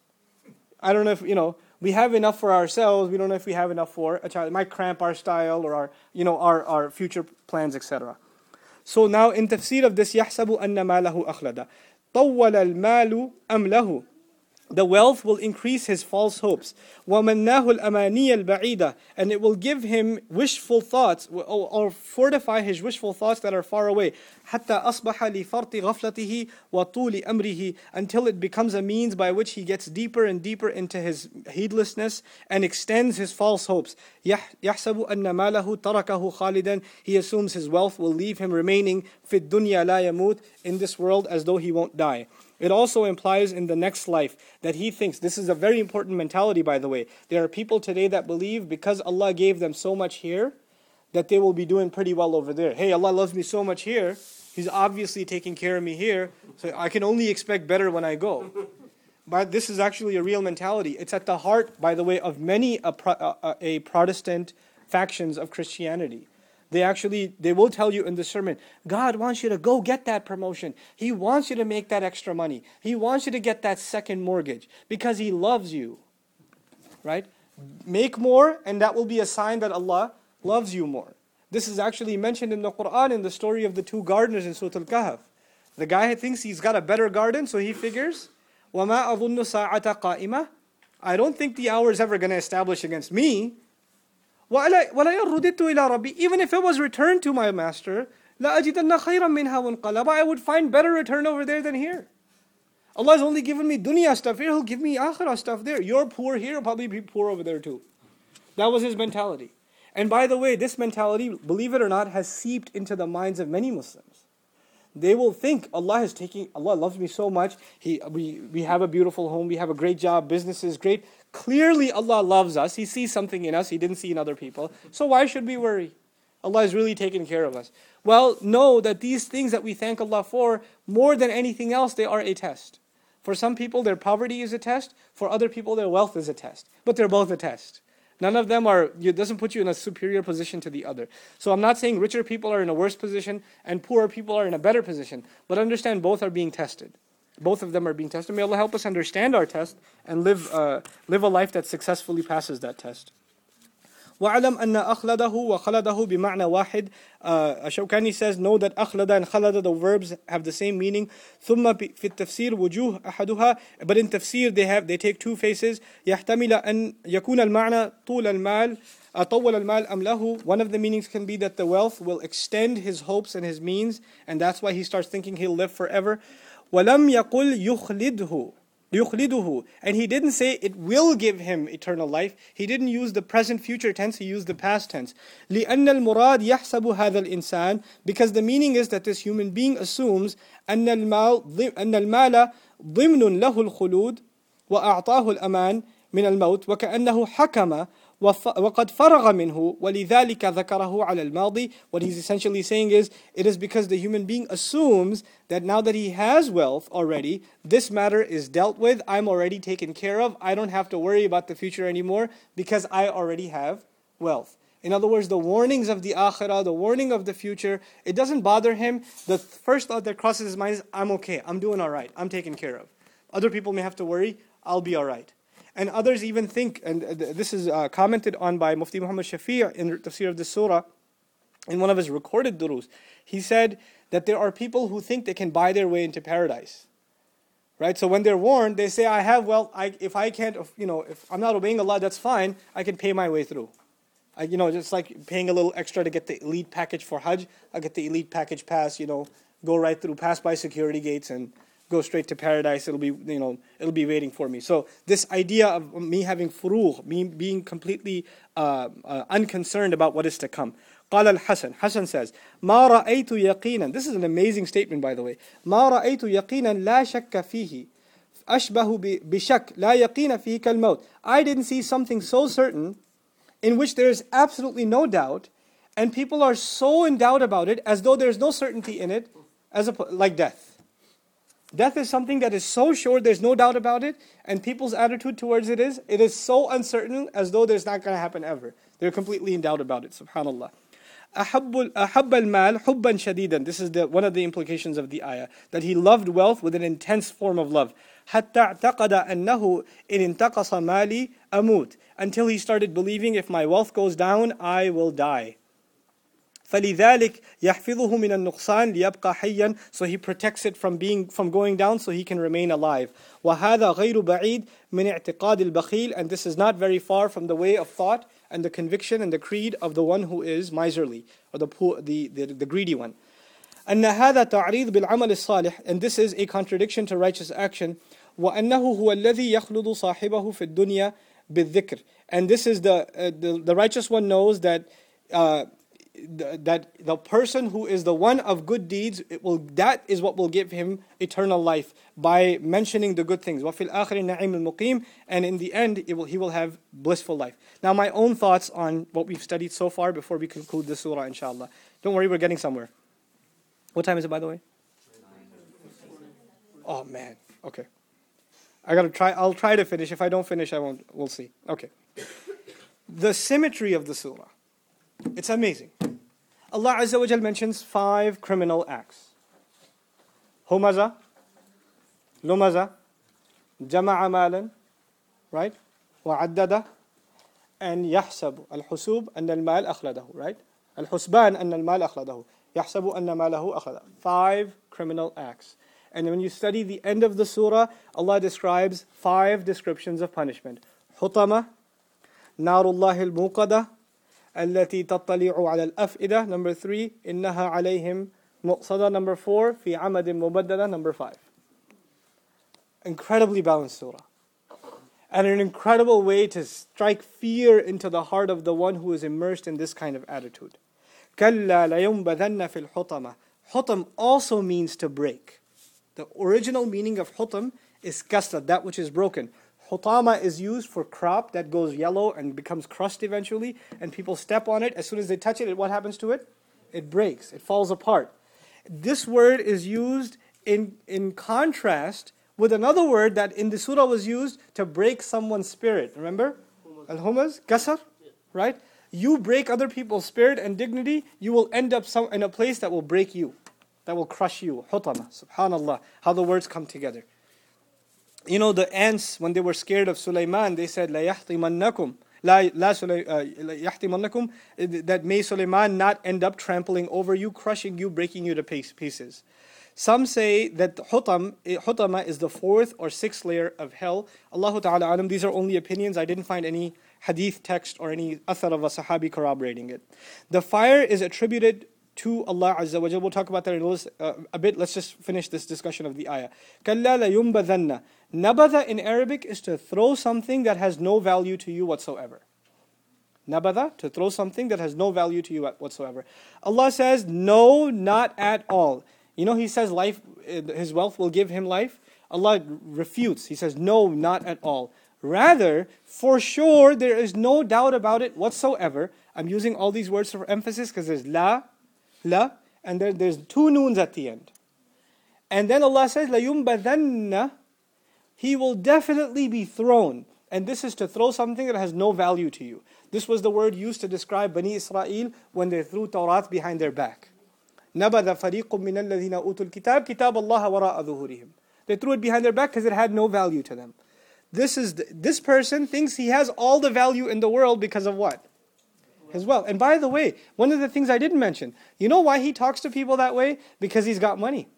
I don't know if, you know, we have enough for ourselves. We don't know if we have enough for a child. It might cramp our style or our, you know, our, our future plans, et cetera. So now in tafsir of this, يَحْسَبُ أَنَّ مَالَهُ أَخْلَدَ طَوَّلَ الْمَالُ أَمْ لَهُ. The wealth will increase his false hopes. وَمَنَّاهُ الْأَمَانِيَ الْبَعِيدَةِ. And it will give him wishful thoughts, or, or fortify his wishful thoughts that are far away. حَتَّى أَصْبَحَ لِفَرْطِ غَفْلَتِهِ وَطُولِ أَمْرِهِ. Until it becomes a means by which he gets deeper and deeper into his heedlessness and extends his false hopes. يَحْسَبُ أَنَّ مَالَهُ تَرَكَهُ خَالِدًا. He assumes his wealth will leave him remaining فِي الدُّنْيَا لَا يَمُوتُ. In this world as though he won't die. It also implies in the next life that he thinks, this is a very important mentality by the way, there are people today that believe because Allah gave them so much here, that they will be doing pretty well over there. Hey, Allah loves me so much here, He's obviously taking care of me here, so I can only expect better when I go. But this is actually a real mentality. It's at the heart, by the way, of many a, a, a Protestant factions of Christianity. They actually, they will tell you in the sermon, God wants you to go get that promotion. He wants you to make that extra money. He wants you to get that second mortgage because He loves you. Right? Make more and that will be a sign that Allah loves you more. This is actually mentioned in the Quran in the story of the two gardeners in Surah Al-Kahf. The guy thinks he's got a better garden, so he figures, وَمَا أَظُنُّ سَاعَةَ قَائِمَةً. I don't think the hour is ever going to establish against me. وَلَا يَرُّدِدْتُ إِلَىٰ رَبِّي. Even if it was returned to my master, لَأَجِدَنَّ خَيْرًا مِنْهَا وَانْقَلَبًا. I would find better return over there than here. Allah has only given me dunya stuff here, He'll give me akhirah stuff there. You're poor here, I'll probably be poor over there too. That was his mentality. And by the way, this mentality, believe it or not, has seeped into the minds of many Muslims. They will think Allah is taking, Allah loves me so much, He we, we have a beautiful home, we have a great job, business is great. Clearly Allah loves us, He sees something in us He didn't see in other people. So why should we worry? Allah is really taking care of us. Well, know that these things that we thank Allah for, more than anything else, they are a test. For some people, their poverty is a test. For other people, their wealth is a test. But they're both a test. None of them are, it doesn't put you in a superior position to the other. So I'm not saying richer people are in a worse position and poorer people are in a better position. But understand both are being tested. Both of them are being tested. May Allah help us understand our test and live uh, live a life that successfully passes that test. وَعَلَمْ أَنَّ أَخْلَدَهُ وَخَلَدَهُ بِمَعْنَى واحد. uh, Shawkani says, know that أخلد and خلد, the verbs have the same meaning. ثُمَّ فِي التَّفْسِير وُجُوهُ أَحَدُهَا. But in tafsir they have they take two faces. يَحْتَمِلَ أَنْ يَكُونَ الْمَعْنَى طُولَ الْمَالِ طَوَّلَ الْمَالِ أَمْ لَهُ. One of the meanings can be that the wealth will extend his hopes and his means, and that's why he starts thinking he'll live forever. وَلَمْ يَقُلْ يُخْلِدْهُ يُخْلِدُهُ. And he didn't say it will give him eternal life. He didn't use the present future tense, he used the past tense. لِأَنَّ الْمُرَادِ يَحْسَبُ هَذَا الْإِنسَانِ. Because the meaning is that this human being assumes أَنَّ الْمَالَ ضِمْنٌ لَهُ الْخُلُودِ وَأَعْطَاهُ الْأَمَانِ مِنَ الْمَوْتِ وَكَأَنَّهُ حَكَمَ وَقَدْ فَرَغَ مِنْهُ وَلِذَلِكَ ذَكَرَهُ عَلَى الْمَاضِي. What he's essentially saying is, it is because the human being assumes that now that he has wealth already, this matter is dealt with, I'm already taken care of, I don't have to worry about the future anymore because I already have wealth. In other words, the warnings of the akhirah, the warning of the future, it doesn't bother him. The first thought that crosses his mind is, I'm okay, I'm doing alright, I'm taken care of. Other people may have to worry, I'll be alright. And others even think, and this is uh, commented on by Mufti Muhammad Shafi' in the tafsir of this surah, in one of his recorded durus, he said that there are people who think they can buy their way into paradise. Right? So when they're warned, they say, I have, well, I, if I can't, you know, if I'm not obeying Allah, that's fine. I can pay my way through. I, you know, just like paying a little extra to get the elite package for Hajj. I'll get the elite package pass, you know, go right through, pass by security gates and go straight to paradise. It'll be, you know, it'll be waiting for me. So this idea of me having furugh, me being completely uh, uh, unconcerned about what is to come. قال الحسن, Hassan says, ما رأيت يقينا. This is an amazing statement, by the way. ما رأيت يقينا لا شك فيه أشبه بشك لا يقين فيه كالموت. I didn't see something so certain in which there is absolutely no doubt, and people are so in doubt about it as though there's no certainty in it, as a, like death. Death is something that is so sure, there's no doubt about it, and people's attitude towards it is, it is so uncertain as though there's not going to happen ever. They're completely in doubt about it, subhanallah. أحب أحب المال حبا شديدا. This is the, one of the implications of the ayah, that he loved wealth with an intense form of love. حتى اعتقد أنه إن انتقص مالي أموت. Until he started believing, if my wealth goes down, I will die. فلذلك يحفظه من النقصان ليبقى حيا. So he protects it from being from going down, so he can remain alive. وهذا غير بعيد من اعتقاد البخيل. And this is not very far from the way of thought and the conviction and the creed of the one who is miserly, or the poor, the, the, the greedy one. أن هذا تعريض بالعمل الصالح. And this is a contradiction to righteous action. وأنه هو الذي يخلد صاحبه في الدنيا بالذكر. And this is the, uh, the, the righteous one knows that uh, that the person who is the one of good deeds, it will, that is what will give him eternal life, by mentioning the good things. وَفِي الْآخِرِ نَعِيمٌ الْمُقِيمٌ. And in the end, it will, he will have blissful life. Now, my own thoughts on what we've studied so far before we conclude this surah, inshallah. Don't worry, we're getting somewhere. What time is it, by the way? Oh, man. Okay. I gotta try, I'll try to finish. If I don't finish, I won't, we'll see. Okay. The symmetry of the surah. It's amazing. Allah Azza wa Jal mentions five criminal acts. Humaza, Lumaza, Jama'a malan, right? Wa'addada, and Yahsabu. Al-Husub, anna al-mal akhladahu, right? Al-Husban, anna al-mal akhladahu. Yahsabu, anna malahu akhladahu. Five criminal acts. And when you study the end of the surah, Allah describes five descriptions of punishment. Hutama, Narullahi al-Muqadah, التي تطلع على الأفئدة. Number three, إنها عليهم مؤصدة. Number four, في عمد ممددة. Number five. Incredibly balanced surah. And an incredible way to strike fear into the heart of the one who is immersed in this kind of attitude. كلا لينبذن في الحطمة. Hutam also means to break. The original meaning of hutam is kasra, that which is broken. Hutama is used for crop that goes yellow and becomes crushed eventually, and people step on it. As soon as they touch it, what happens to it? It breaks, it falls apart. This word is used in, in contrast with another word that in the surah was used to break someone's spirit. Remember? Al-Humaz, Kasar, right? You break other people's spirit and dignity, you will end up some, in a place that will break you, that will crush you. Hutama, subhanallah, how the words come together. You know, the ants, when they were scared of Sulaiman, they said, لا يحطمنكم, لا لا يحطمنكم, that may Sulaiman not end up trampling over you, crushing you, breaking you to pieces. Some say that Hutam, Hutama is the fourth or sixth layer of hell. Allahu Ta'ala alam, these are only opinions. I didn't find any hadith text or any athar of a sahabi corroborating it. The fire is attributed to Allah Azza wa Jalla. We'll talk about that in a, little, uh, a bit. Let's just finish this discussion of the ayah. كَلَّا لَيُنْبَذَنَّ. Nabadha in Arabic is to throw something that has no value to you whatsoever. Nabadha, to throw something that has no value to you whatsoever. Allah says, no, not at all. You know, He says life, His wealth will give Him life. Allah refutes. He says, no, not at all. Rather, for sure, there is no doubt about it whatsoever. I'm using all these words for emphasis because there's la, la, and there, there's two noons at the end. And then Allah says, لَيُنْبَذَنَّ. He will definitely be thrown. And this is to throw something that has no value to you. This was the word used to describe Bani Israel when they threw Tawrat behind their back. نَبَذَ فَرِيقٌ مِّنَ الَّذِينَ أُوتُوا الْكِتَابِ كِتَابَ اللَّهَ وَرَاءَ ظُهُورِهِمْ. They threw it behind their back because it had no value to them. This is the, this person thinks he has all the value in the world because of what? His wealth. And by the way, one of the things I didn't mention, you know why he talks to people that way? Because he's got money.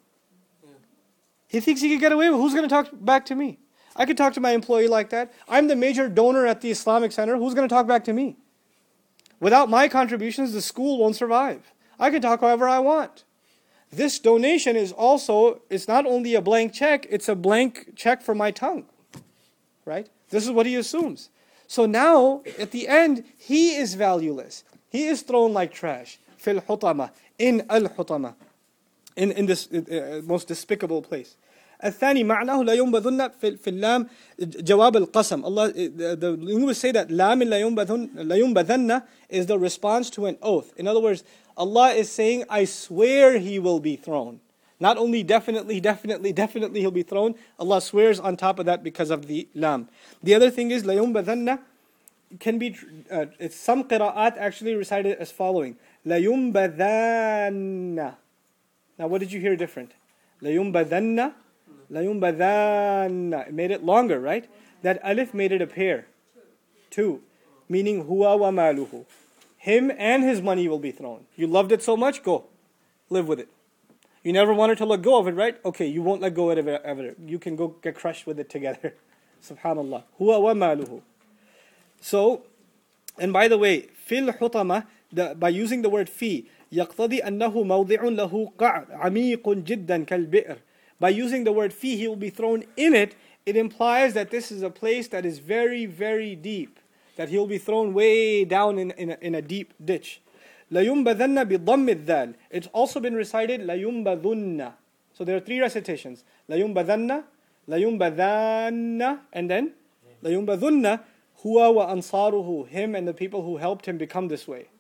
He thinks he can get away with, who's going to talk back to me? I could talk to my employee like that. I'm the major donor at the Islamic Center. Who's going to talk back to me? Without my contributions, the school won't survive. I can talk however I want. This donation is also, it's not only a blank check, it's a blank check for my tongue. Right? This is what he assumes. So now, at the end, he is valueless. He is thrown like trash. Fil hutama, in al-hutama. In, in this uh, most despicable place. الثاني معناه لا ينبذن في في اللام جواب القسم. Allah, the, the linguists say that لام لا ينبذن لا ينبذن is the response to an oath. In other words, Allah is saying, I swear he will be thrown. Not only definitely, definitely, definitely he'll be thrown. Allah swears on top of that because of the lam. The other thing is لا ينبذن can be uh, it's some qira'at actually recited as following: لا ينبذن. Now, what did you hear different? لَيُنْبَذَنَّ لَيُنْبَذَنَّ. It made it longer, right? That alif made it appear. Two. Meaning, huwa wa maluhu. Him and his money will be thrown. You loved it so much, go. Live with it. You never wanted to let go of it, right? Okay, you won't let go of it ever. You can go get crushed with it together. Subhanallah. Huwa wa maluhu. So, and by the way, fil hutama, the, by using the word fi, يقتضي أنه موضع له قعر عميق جدا كالبئر. By using the word fi, he will be thrown in it. It implies that this is a place that is very, very deep. That he will be thrown way down in, in, a, in a deep ditch. لَيُنْبَذَنَّ بِضَمِّ الذَّالِ. It's also been recited لَيُنْبَذُنَّ. So there are three recitations. لَيُنْبَذَنَّ لَيُنْبَذَنَّ and then لَيُنْبَذُنَّ هُوَ وَأَنصَارُهُ. Him and the people who helped him become this way.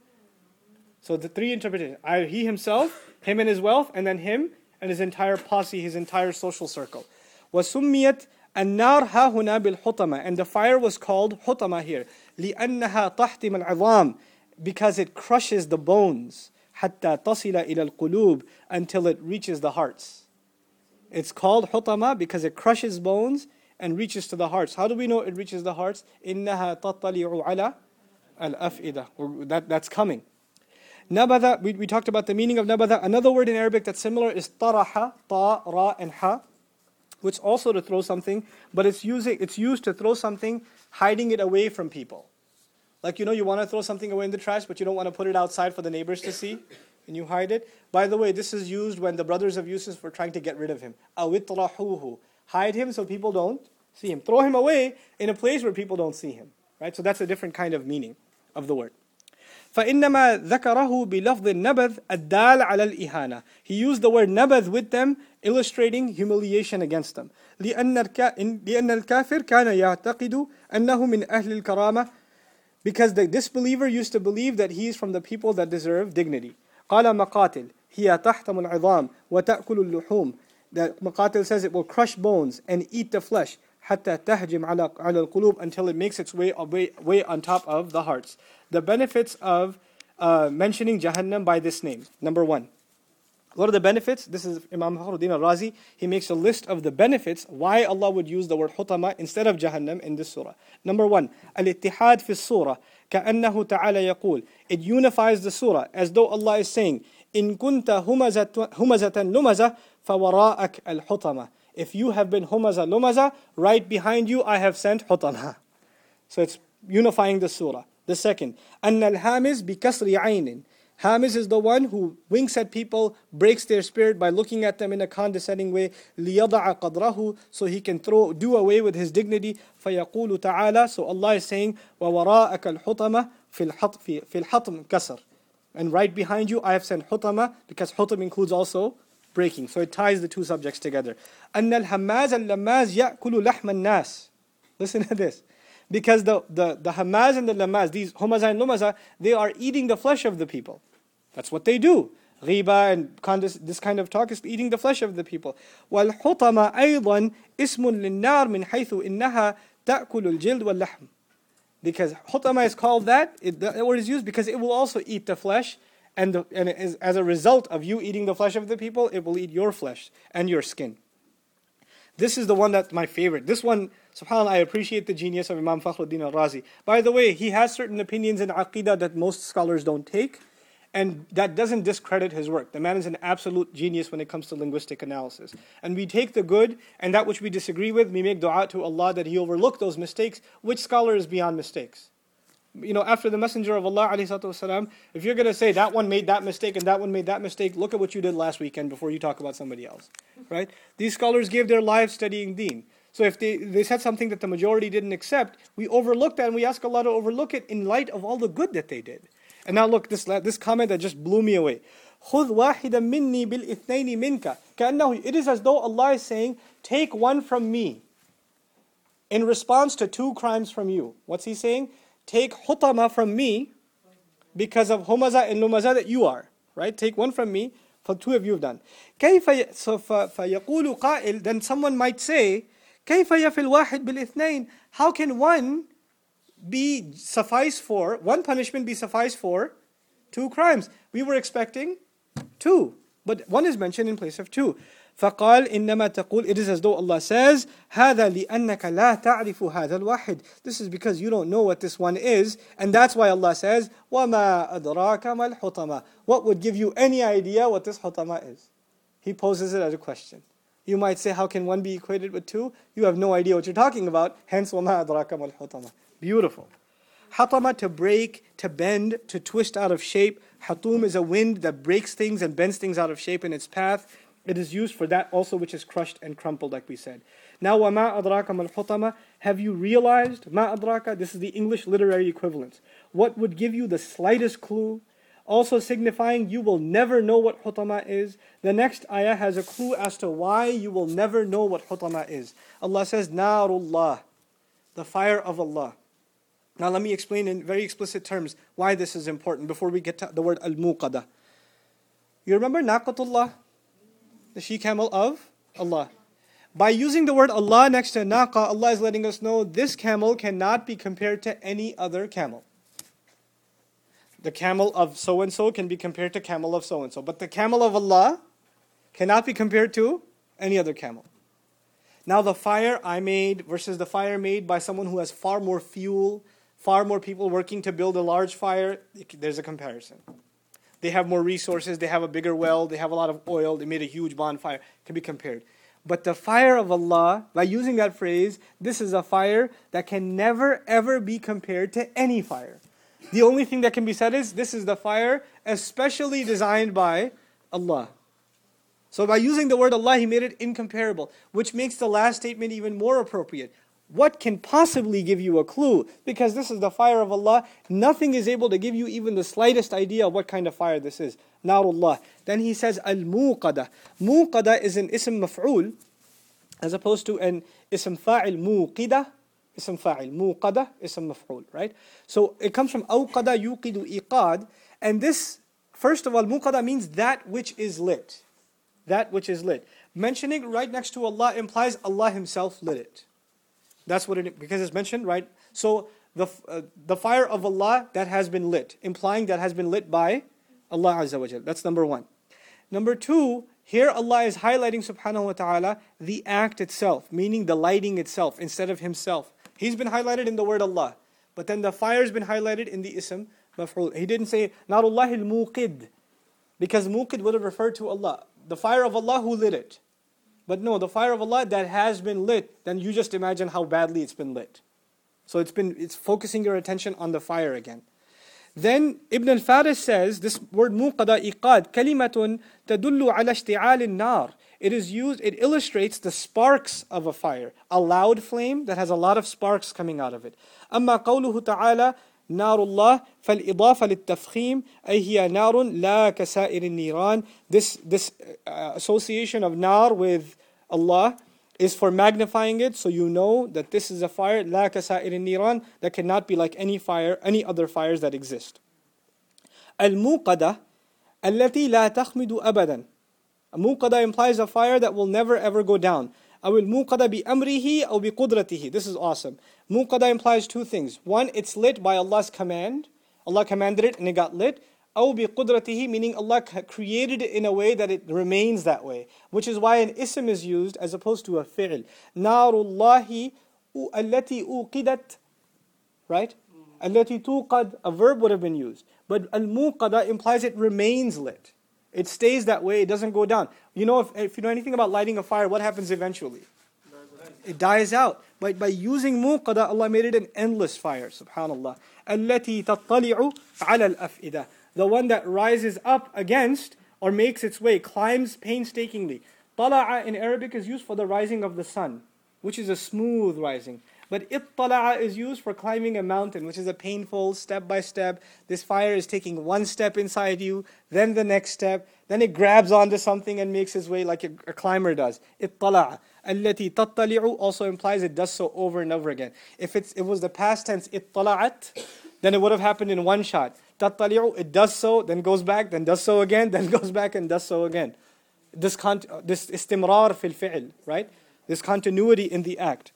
So the three interpretations, either he himself, him and his wealth, and then him and his entire posse, his entire social circle. وَسُمِّيَتْ النَّارْ هَا هُنَا بِالْحُطَمَةِ. And the fire was called hutama here. لِأَنَّهَا تَحْتِمَ الْعِظَامِ. Because it crushes the bones. حَتَّى تَصِلَ إِلَى الْقُلُوبِ. Until it reaches the hearts. It's called hutama because it crushes bones and reaches to the hearts. How do we know it reaches the hearts? إِنَّهَا تَطَّلِعُ عَلَى الْأَفْئِدَةِ. That, that's coming. Nabadha, we, we talked about the meaning of nabadha. Another word in Arabic that's similar is taraha, ta, ra, and ha, which also to throw something, but it's using it's used to throw something, hiding it away from people. Like, you know, you want to throw something away in the trash, but you don't want to put it outside for the neighbors to see, and you hide it. By the way, this is used when the brothers of Yusuf were trying to get rid of him. Awitrahuhu. Hide him so people don't see him. Throw him away in a place where people don't see him. Right? So that's a different kind of meaning of the word. فإنما ذكره بلفظ النبذ الدال على الإهانة. He used the word nabadh with them, illustrating humiliation against them. لأن الكافر كان يعتقد أنه من أهل الكرامة. Because the disbeliever used to believe that he is from the people that deserve dignity. قال مقاتل هي تحتم العظام وتأكل اللحوم. That Maqatil says it will crush bones and eat the flesh. حتى تهجم على على القلوب. Until it makes its way, way, way on top of the hearts. The benefits of uh, mentioning Jahannam by this name. Number one. What are the benefits? This is Imam Fakhruddin al-Razi. He makes a list of the benefits why Allah would use the word hutama instead of Jahannam in this surah. Number one. Al-ittihad fi surah. كأنه تعالى يقول. It unifies the surah as though Allah is saying, إن كنت همزة لمزة فوراءك الحطمة. If you have been humaza lumaza, right behind you I have sent hutama. So it's unifying the surah. The second, أن الهامز بكسر عين. Hamiz is the one who winks at people, breaks their spirit by looking at them in a condescending way. لِيَضَعَ قَدْرَهُ. So he can throw, do away with his dignity. فَيَقُولُ تَعَالَى. So Allah is saying, وَوَرَاءَكَ الْحُطَمَةِ فِي الْحَطْمِ فِي الْحَطْمِ كَسَرٍ. And right behind you I have sent hutama, because hutam includes also breaking. So it ties the two subjects together. أَنَّ الْهَمَّازَ الْلَمَّازِ يَأْكُلُ لَحْمَ النَّاسِ. Listen to this. Because the, the, the hamaz and the lamaz, these humaza and lumaza, they are eating the flesh of the people. That's what they do. Ghiba and condes- this kind of talk is eating the flesh of the people. وَالْحُطَمَ أَيْضًا اسْمٌ لِلنَّارِ مِنْ حَيْثُ إِنَّهَا تَأْكُلُ الْجِلْدِ وَاللَّحْمِ. Because hutama is called that, it, the word is used because it will also eat the flesh, and, the, and it is, as a result of you eating the flesh of the people, it will eat your flesh and your skin. This is the one that's my favorite. This one, subhanAllah, I appreciate the genius of Imam Fakhruddin al-Razi. By the way, he has certain opinions in Aqidah that most scholars don't take, and that doesn't discredit his work. The man is an absolute genius when it comes to linguistic analysis. And we take the good, and that which we disagree with, we make dua to Allah that He overlook those mistakes. Which scholar is beyond mistakes? You know, after the Messenger of Allah, ﷺ, if you're going to say that one made that mistake and that one made that mistake, look at what you did last weekend before you talk about somebody else. Right? These scholars gave their lives studying deen. So if they, they said something that the majority didn't accept, we overlook that and we ask Allah to overlook it in light of all the good that they did. And now look, this this comment that just blew me away. خُذْ وَاحِدًا مِنِّي بِالْإِثْنَيْنِ مِنْكَ كَأَنَّهُ It is as though Allah is saying, take one from me in response to two crimes from you. What's He saying? Take hutama from me because of humaza and lumaza that you are. Right? Take one from me for two of you have done. كيف so فيقول قائل, then someone might say, كيف يفي الواحد بالإثنين? How can one be suffice for, one punishment be suffice for two crimes? We were expecting two, but one is mentioned in place of two. فقال إنما تقول, it is as though Allah says, هذا لأنك لا تعرف هذا الواحد. This is because you don't know what this one is, and that's why Allah says, وما أدراك ما الحطمة. What would give you any idea what this hutama is? He poses it as a question. You might say, how can one be equated with two? You have no idea what you're talking about, hence وما أدراك ما الحطمة. Beautiful. Hatama, to break, to bend, to twist out of shape. Hatum is a wind that breaks things and bends things out of shape in its path. It is used for that also which is crushed and crumpled, like we said. Now, وَمَا أَدْرَاكَ مَا الْحُطَمَةِ Have you realized, مَا أَدْرَاكَ This is the English literary equivalent. What would give you the slightest clue? Also signifying you will never know what hutama is. The next ayah has a clue as to why you will never know what hutama is. Allah says, Narullah, the fire of Allah. Now let me explain in very explicit terms why this is important before we get to the word al-muqada. You remember Naqatullah? The she-camel of Allah. By using the word Allah next to Naqa, Allah is letting us know this camel cannot be compared to any other camel. The camel of so-and-so can be compared to camel of so-and-so. But the camel of Allah cannot be compared to any other camel. Now the fire I made versus the fire made by someone who has far more fuel, far more people working to build a large fire, there's a comparison. They have more resources, they have a bigger well, they have a lot of oil, they made a huge bonfire, can be compared. But the fire of Allah, by using that phrase, this is a fire that can never ever be compared to any fire. The only thing that can be said is, this is the fire especially designed by Allah. So by using the word Allah, He made it incomparable, which makes the last statement even more appropriate. What can possibly give you a clue? Because this is the fire of Allah, nothing is able to give you even the slightest idea of what kind of fire this is. Narullah. Then he says, al-muqada. Muqada is an ism maf'ul, as opposed to an ism fa'il muqida. Ism fa'il muqada, ism maf'ul, right? So it comes from awqada yuqidu iqad. And this, first of all, muqada means that which is lit. That which is lit. Mentioning right next to Allah implies Allah Himself lit it. That's what it, because it's mentioned, right? So the uh, the fire of Allah that has been lit, implying that has been lit by Allah Azza wa Jal. That's number one. Number two, here Allah is highlighting subhanahu wa ta'ala the act itself, meaning the lighting itself instead of Himself. He's been highlighted in the word Allah, but then the fire has been highlighted in the ism maf'ul. He didn't say Narullahi al-muqid, because muqid would have referred to Allah. The fire of Allah who lit it. But no, the fire of Allah that has been lit, then you just imagine how badly it's been lit. So it's been it's focusing your attention on the fire again. Then Ibn al-Faris says, this word muqada iqad, kalimatun tadullu ala ishti'al an-nar. It is used, it illustrates the sparks of a fire. A loud flame that has a lot of sparks coming out of it. Amma qawluhu ta'ala, narullah fal-idafa lit-tafkhim, ay hiya narun la kasa'ir an-niran. This, this uh, association of nar with Allah is for magnifying it, so you know that this is a fire, la kasa'ir an-niran, that cannot be like any fire, any other fires that exist. Al-muqada, allati la takhmidu abadan. A muqada implies a fire that will never ever go down. أو الموقد بأمره أو بقدرته. This is awesome. Muqada implies two things. One, it's lit by Allah's command. Allah commanded it and it got lit. أو بقدرته, meaning Allah created it in a way that it remains that way, which is why an ism is used as opposed to a fi'l. نار الله التي أوقدت, right? التي توقد, a verb would have been used. But al-muqada implies it remains lit. It stays that way, it doesn't go down. You know, if, if you know anything about lighting a fire, what happens eventually? It dies out. But by using muqada, Allah made it an endless fire, subhanallah. التي تطلع على الأفئدة, the one that rises up against or makes its way, climbs painstakingly. Tala'a in Arabic is used for the rising of the sun, which is a smooth rising. But ittala'a is used for climbing a mountain, which is a painful step by step. This fire is taking one step inside you, then the next step, then it grabs onto something and makes its way like a, a climber does. Ittala'a. Allati tattali'u also implies it does so over and over again. If it's, it was the past tense ittala'at, then it would have happened in one shot. Tattali'u, it does so, then goes back, then does so again, then goes back and does so again. This con- this istimrar fil fi'l, right? This continuity in the act.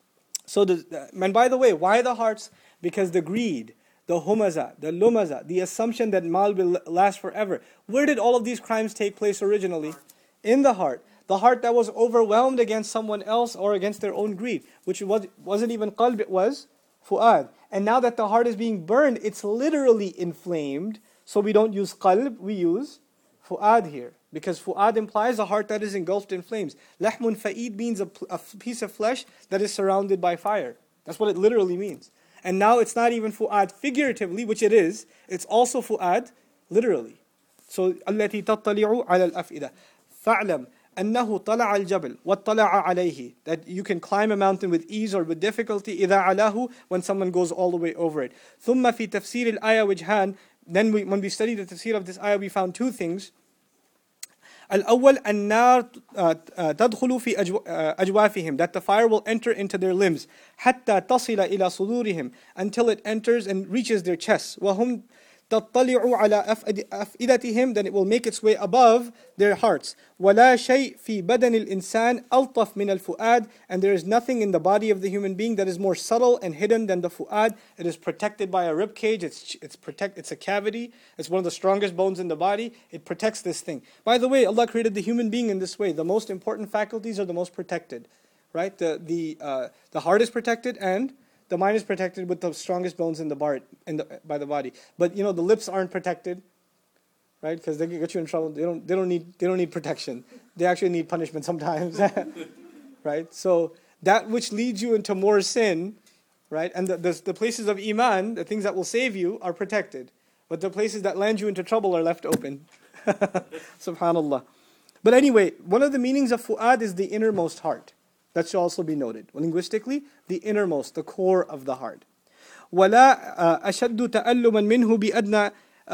So, the, and by the way, why the hearts? Because the greed, the humaza, the lumaza, the assumption that mal will last forever. Where did all of these crimes take place originally? In the heart. The heart that was overwhelmed against someone else or against their own greed, which was, wasn't even qalb, it was fu'ad. And now that the heart is being burned, it's literally inflamed. So we don't use qalb, we use fu'ad here. Because fu'ad implies a heart that is engulfed in flames. Lahmun fa'id means a, a piece of flesh that is surrounded by fire. That's what it literally means. And now it's not even fu'ad figuratively, which it is. It's also fu'ad literally. So, التي تطلع على الأفئدة. فاعلم أنه طلع الجبل واطلع عليه, that you can climb a mountain with ease or with difficulty إذا علاه, when someone goes all the way over it. ثم في تفسير الآية وجهان, then we, when we studied the tafsir of this ayah, we found two things. الأول النار تدخل في أجوافهم, that the fire will enter into their limbs حتى تصل إلى صدورهم, until it enters and reaches their chests. وهم تطلع على أفئدتهم, then it will make its way above their hearts. ولا شيء في بدن الإنسان ألطف من الفؤاد, and there is nothing in the body of the human being that is more subtle and hidden than the fu'ad. It is protected by a rib cage. It's it's protect. It's a cavity. It's one of the strongest bones in the body. It protects this thing. By the way, Allah created the human being in this way. The most important faculties are the most protected, right? The the uh, the heart is protected and the mind is protected with the strongest bones in the bar in the by the body. But you know the lips aren't protected, right? Because they get you in trouble. They don't. They don't need. They don't need protection. They actually need punishment sometimes, right? So that which leads you into more sin, right? And the, the the places of iman, the things that will save you, are protected, but the places that land you into trouble are left open. Subhanallah. But anyway, one of the meanings of fu'ad is the innermost heart. That should also be noted. Linguistically, the innermost, the core of the heart. وَلَا أَشَدُّ تَأَلُّمًا مِنْهُ بِأَدْنَى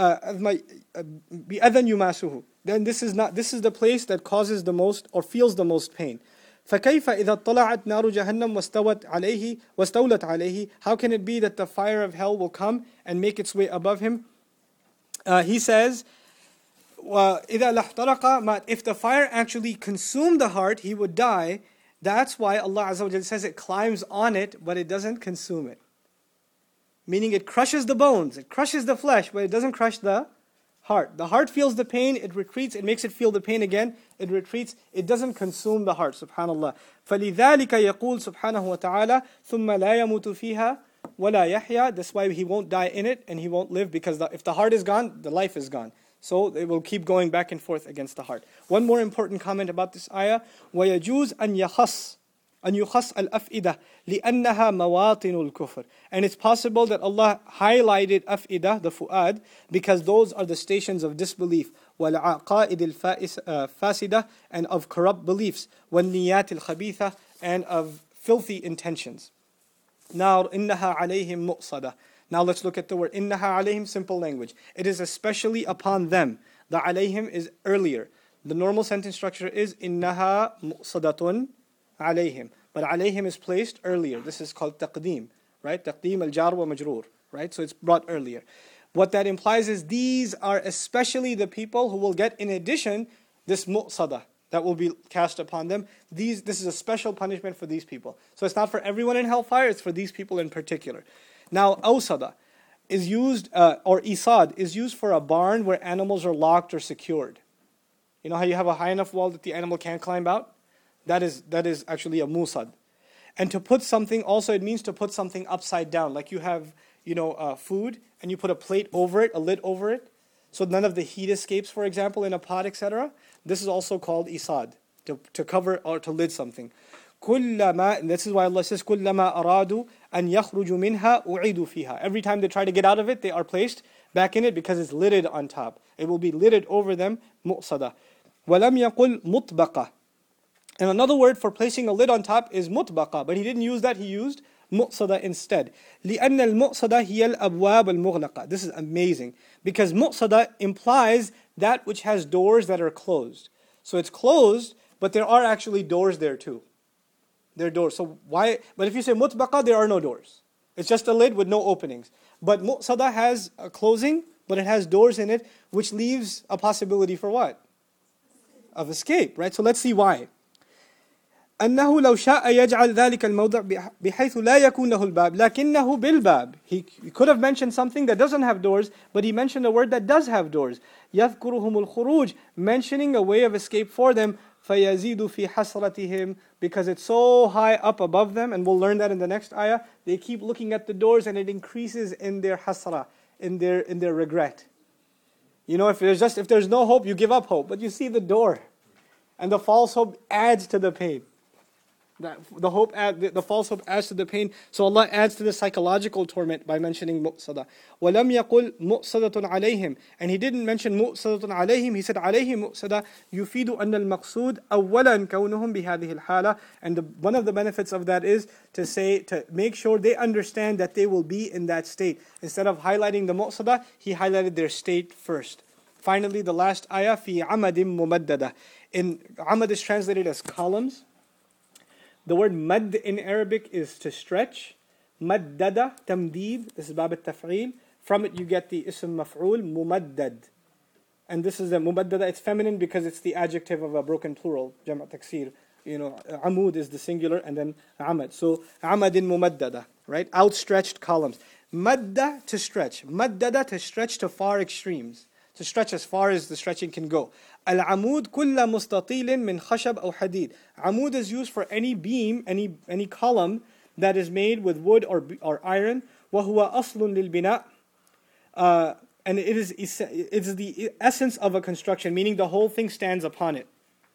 بِأَذًا يُمَاسُهُ. Then this is not. This is the place that causes the most or feels the most pain. فَكَيْفَ إِذَا طَلَعَتْ نَارُ جَهَنَّمْ وَاسْتَوَتْ عَلَيْهِ وَاسْتَوْلَتْ عَلَيْهِ. How can it be that the fire of hell will come and make its way above him? Uh, he says, وَإِذَا لَحْتَرَقَ, if the fire actually consumed the heart, he would die. That's why Allah Azza wa Jalla says it climbs on it, but it doesn't consume it. Meaning it crushes the bones, it crushes the flesh, but it doesn't crush the heart. The heart feels the pain, it retreats, it makes it feel the pain again, it retreats, it doesn't consume the heart, subhanallah. فَلِذَلِكَ يَقُولُ سُبْحَانَهُ وَتَعَالَى ثُمَّ لَا يَمُوتُ فِيهَا وَلَا يَحْيَا. That's why he won't die in it and he won't live, because the, if the heart is gone, the life is gone. So it will keep going back and forth against the heart. One more important comment about this ayah. وَيَجُوزْ أَنْ يَخَصْ أَنْ يُخَصْ الْأَفْئِدَةِ لِأَنَّهَا مَوَاطِنُ الْكُفْرِ. And it's possible that Allah highlighted أفئدة, the fu'ad, because those are the stations of disbelief. وَالْعَقَائِدِ الْفَاسِدَةِ, and of corrupt beliefs. وَالنِّيَّاتِ الْخَبِيثَةِ, and of filthy intentions. Now, إِنَّهَا عَلَيْهِمْ مُؤْصَدَةً. Now let's look at the word إِنَّهَا عَلَيْهِمْ, simple language. It is especially upon them. The عَلَيْهِمْ is earlier. The normal sentence structure is إِنَّهَا مُؤْصَدَةٌ عَلَيْهِمْ. But عَلَيْهِمْ is placed earlier. This is called taqdeem, right? Taqdeem al-jar wa majroor, right? So it's brought earlier. What that implies is these are especially the people who will get, in addition, this mu'sadah that will be cast upon them. These, this is a special punishment for these people. So it's not for everyone in hellfire, it's for these people in particular. Now, awsada. is used, uh, or isad, is used for a barn where animals are locked or secured. You know how you have a high enough wall that the animal can't climb out? That is that is actually a musad. And to put something, also it means to put something upside down. Like you have, you know, uh, food, and you put a plate over it, a lid over it, so none of the heat escapes, for example, in a pot, et cetera. This is also called isad, to, to cover or to lid something. كُلَّمَا, and this is why Allah says, كُلَّمَا أَرَادُوا أَنْ يَخْرُجُوا مِنْهَا أُعِيدُوا فِيهَا. Every time they try to get out of it, they are placed back in it because it's lidded on top. It will be lidded over them, مُؤْصَدَةً. وَلَمْ يَقُلْ مُطْبَقَةً. And another word for placing a lid on top is مُطْبَقَةً, but he didn't use that, he used مُؤْصَدَةً instead. لِأَنَّ الْمُؤْصَدَةَ هِيَ الْأَبْوَابُ الْمُغْلَقَةَ. This is amazing, because مُؤْصَدَةَ implies that which has doors that are closed. So it's closed, but there are actually doors there too. There are doors. So why? But if you say mutbaqa, there are no doors. It's just a lid with no openings. But mu'sada has a closing, but it has doors in it, which leaves a possibility for what? Of escape, right? So let's see why. أنه لو شاء يجعل ذلك الموضع بحيث لا يكون له الباب لكنه بالباب. He could have mentioned something that doesn't have doors, but he mentioned a word that does have doors. يذكرهم الخروج, mentioning a way of escape for them. فَيَزِيدُ فِي حَسْرَتِهِمْ, because it's so high up above them, and we'll learn that in the next ayah. They keep looking at the doors, and it increases in their hasra, in their in their regret. You know, if there's just if there's no hope, you give up hope, but you see the door, and the false hope adds to the pain. That the hope add, the, the false hope adds to the pain. So Allah adds to the psychological torment by mentioning mu'sada. وَلَمْ يَقُلْ مُؤْصَدَةٌ عَلَيْهِمْ. And he didn't mention مُؤْصَدَةٌ عَلَيْهِمْ. He said عَلَيْهِمْ مُؤْصَدَةٌ يُفِيدُ أَنَّ الْمَقْصُودَ أَوَّلًا كَوْنُهُمْ بِهَذِهِ الْحَالَةِ. And the, one of the benefits of that is to say, to make sure they understand that they will be in that state. Instead of highlighting the mu'sada, he highlighted their state first. Finally, the last ayah, فِي عَمَدٍ مُمَدَّدَةٍ. In amad is translated as columns. The word mad in Arabic is to stretch. Maddada, tamdeed. This is bab al-taf'eel. From it you get the ism maf'ul, mumaddad. And this is the mumaddada. It's feminine because it's the adjective of a broken plural, jama' taksir. You know, amud is the singular, and then amad. So amadin mumaddada, right? Outstretched columns. Madda, to stretch. Maddada, to stretch to far extremes. To stretch as far as the stretching can go. Al-amud kulla mustatilin min khashab aw hadid. Amud is used for any beam, any any column that is made with wood or or iron. وَهُوَ أَصْلٌ لِلْبِنَاءِ. Uh, and it is it is the essence of a construction, meaning the whole thing stands upon it.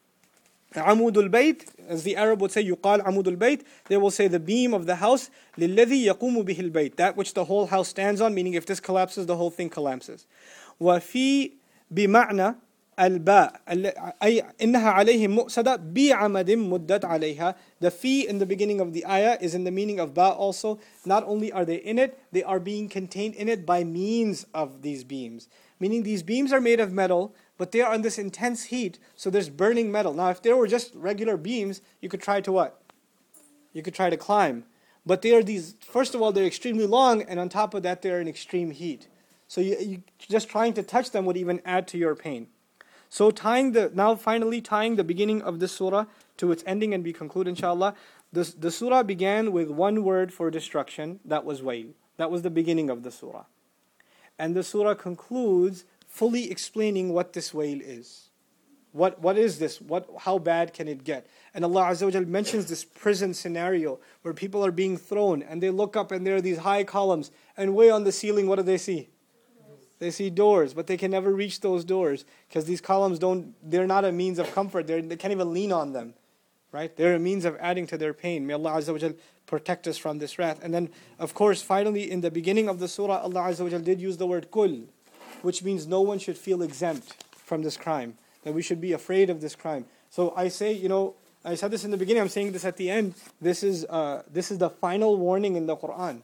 Amudul bayt, as the Arab would say, يقال amudul bayt. They will say the beam of the house. لِلَّذِي يَقُومُ بِهِ الْبَيْتِ. That which the whole house stands on, meaning if this collapses, the whole thing collapses. وفي بمعنى الباء أي إنها عليهم مؤصدة بعمد مدت عليها. The fi in the beginning of the ayah is in the meaning of ba also. Not only are they in it, they are being contained in it by means of these beams. Meaning these beams are made of metal, but they are on this intense heat, so there's burning metal. Now if they were just regular beams, you could try to what? You could try to climb. But they are these, first of all, they're extremely long, and on top of that, they're in extreme heat. So you, you just trying to touch them would even add to your pain. So tying the now finally tying the beginning of this surah to its ending, and we conclude inshallah. This, the surah began with one word for destruction, that was wail. That was the beginning of the surah. And the surah concludes fully explaining what this wail is. What what is this? What how bad can it get? And Allah Azza wa Jal mentions this prison scenario where people are being thrown and they look up and there are these high columns, and way on the ceiling, what do they see? They see doors, but they can never reach those doors because these columns don't, they're not a means of comfort. They're, they can't even lean on them, right? They're a means of adding to their pain. May Allah Azza wa Jal protect us from this wrath. And then, of course, finally, in the beginning of the surah, Allah Azza wa Jal did use the word kul, which means no one should feel exempt from this crime, that we should be afraid of this crime. So I say, you know, I said this in the beginning, I'm saying this at the end, this is uh, this is the final warning in the Quran.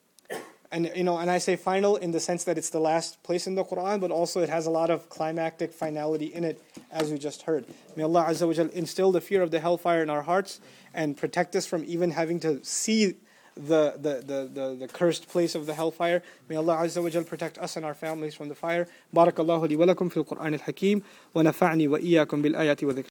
And you know, and I say final in the sense that it's the last place in the Quran, but also it has a lot of climactic finality in it, as we just heard. May Allah Azza wa Jal instill the fear of the hellfire in our hearts and protect us from even having to see the the, the, the, the cursed place of the hellfire. May Allah Azza wa Jal protect us and our families from the fire. Barakallahu li wa lakum fil Qur'an al-Hakim wa nafa'ni wa iyyakum bil ayati wa dhikr.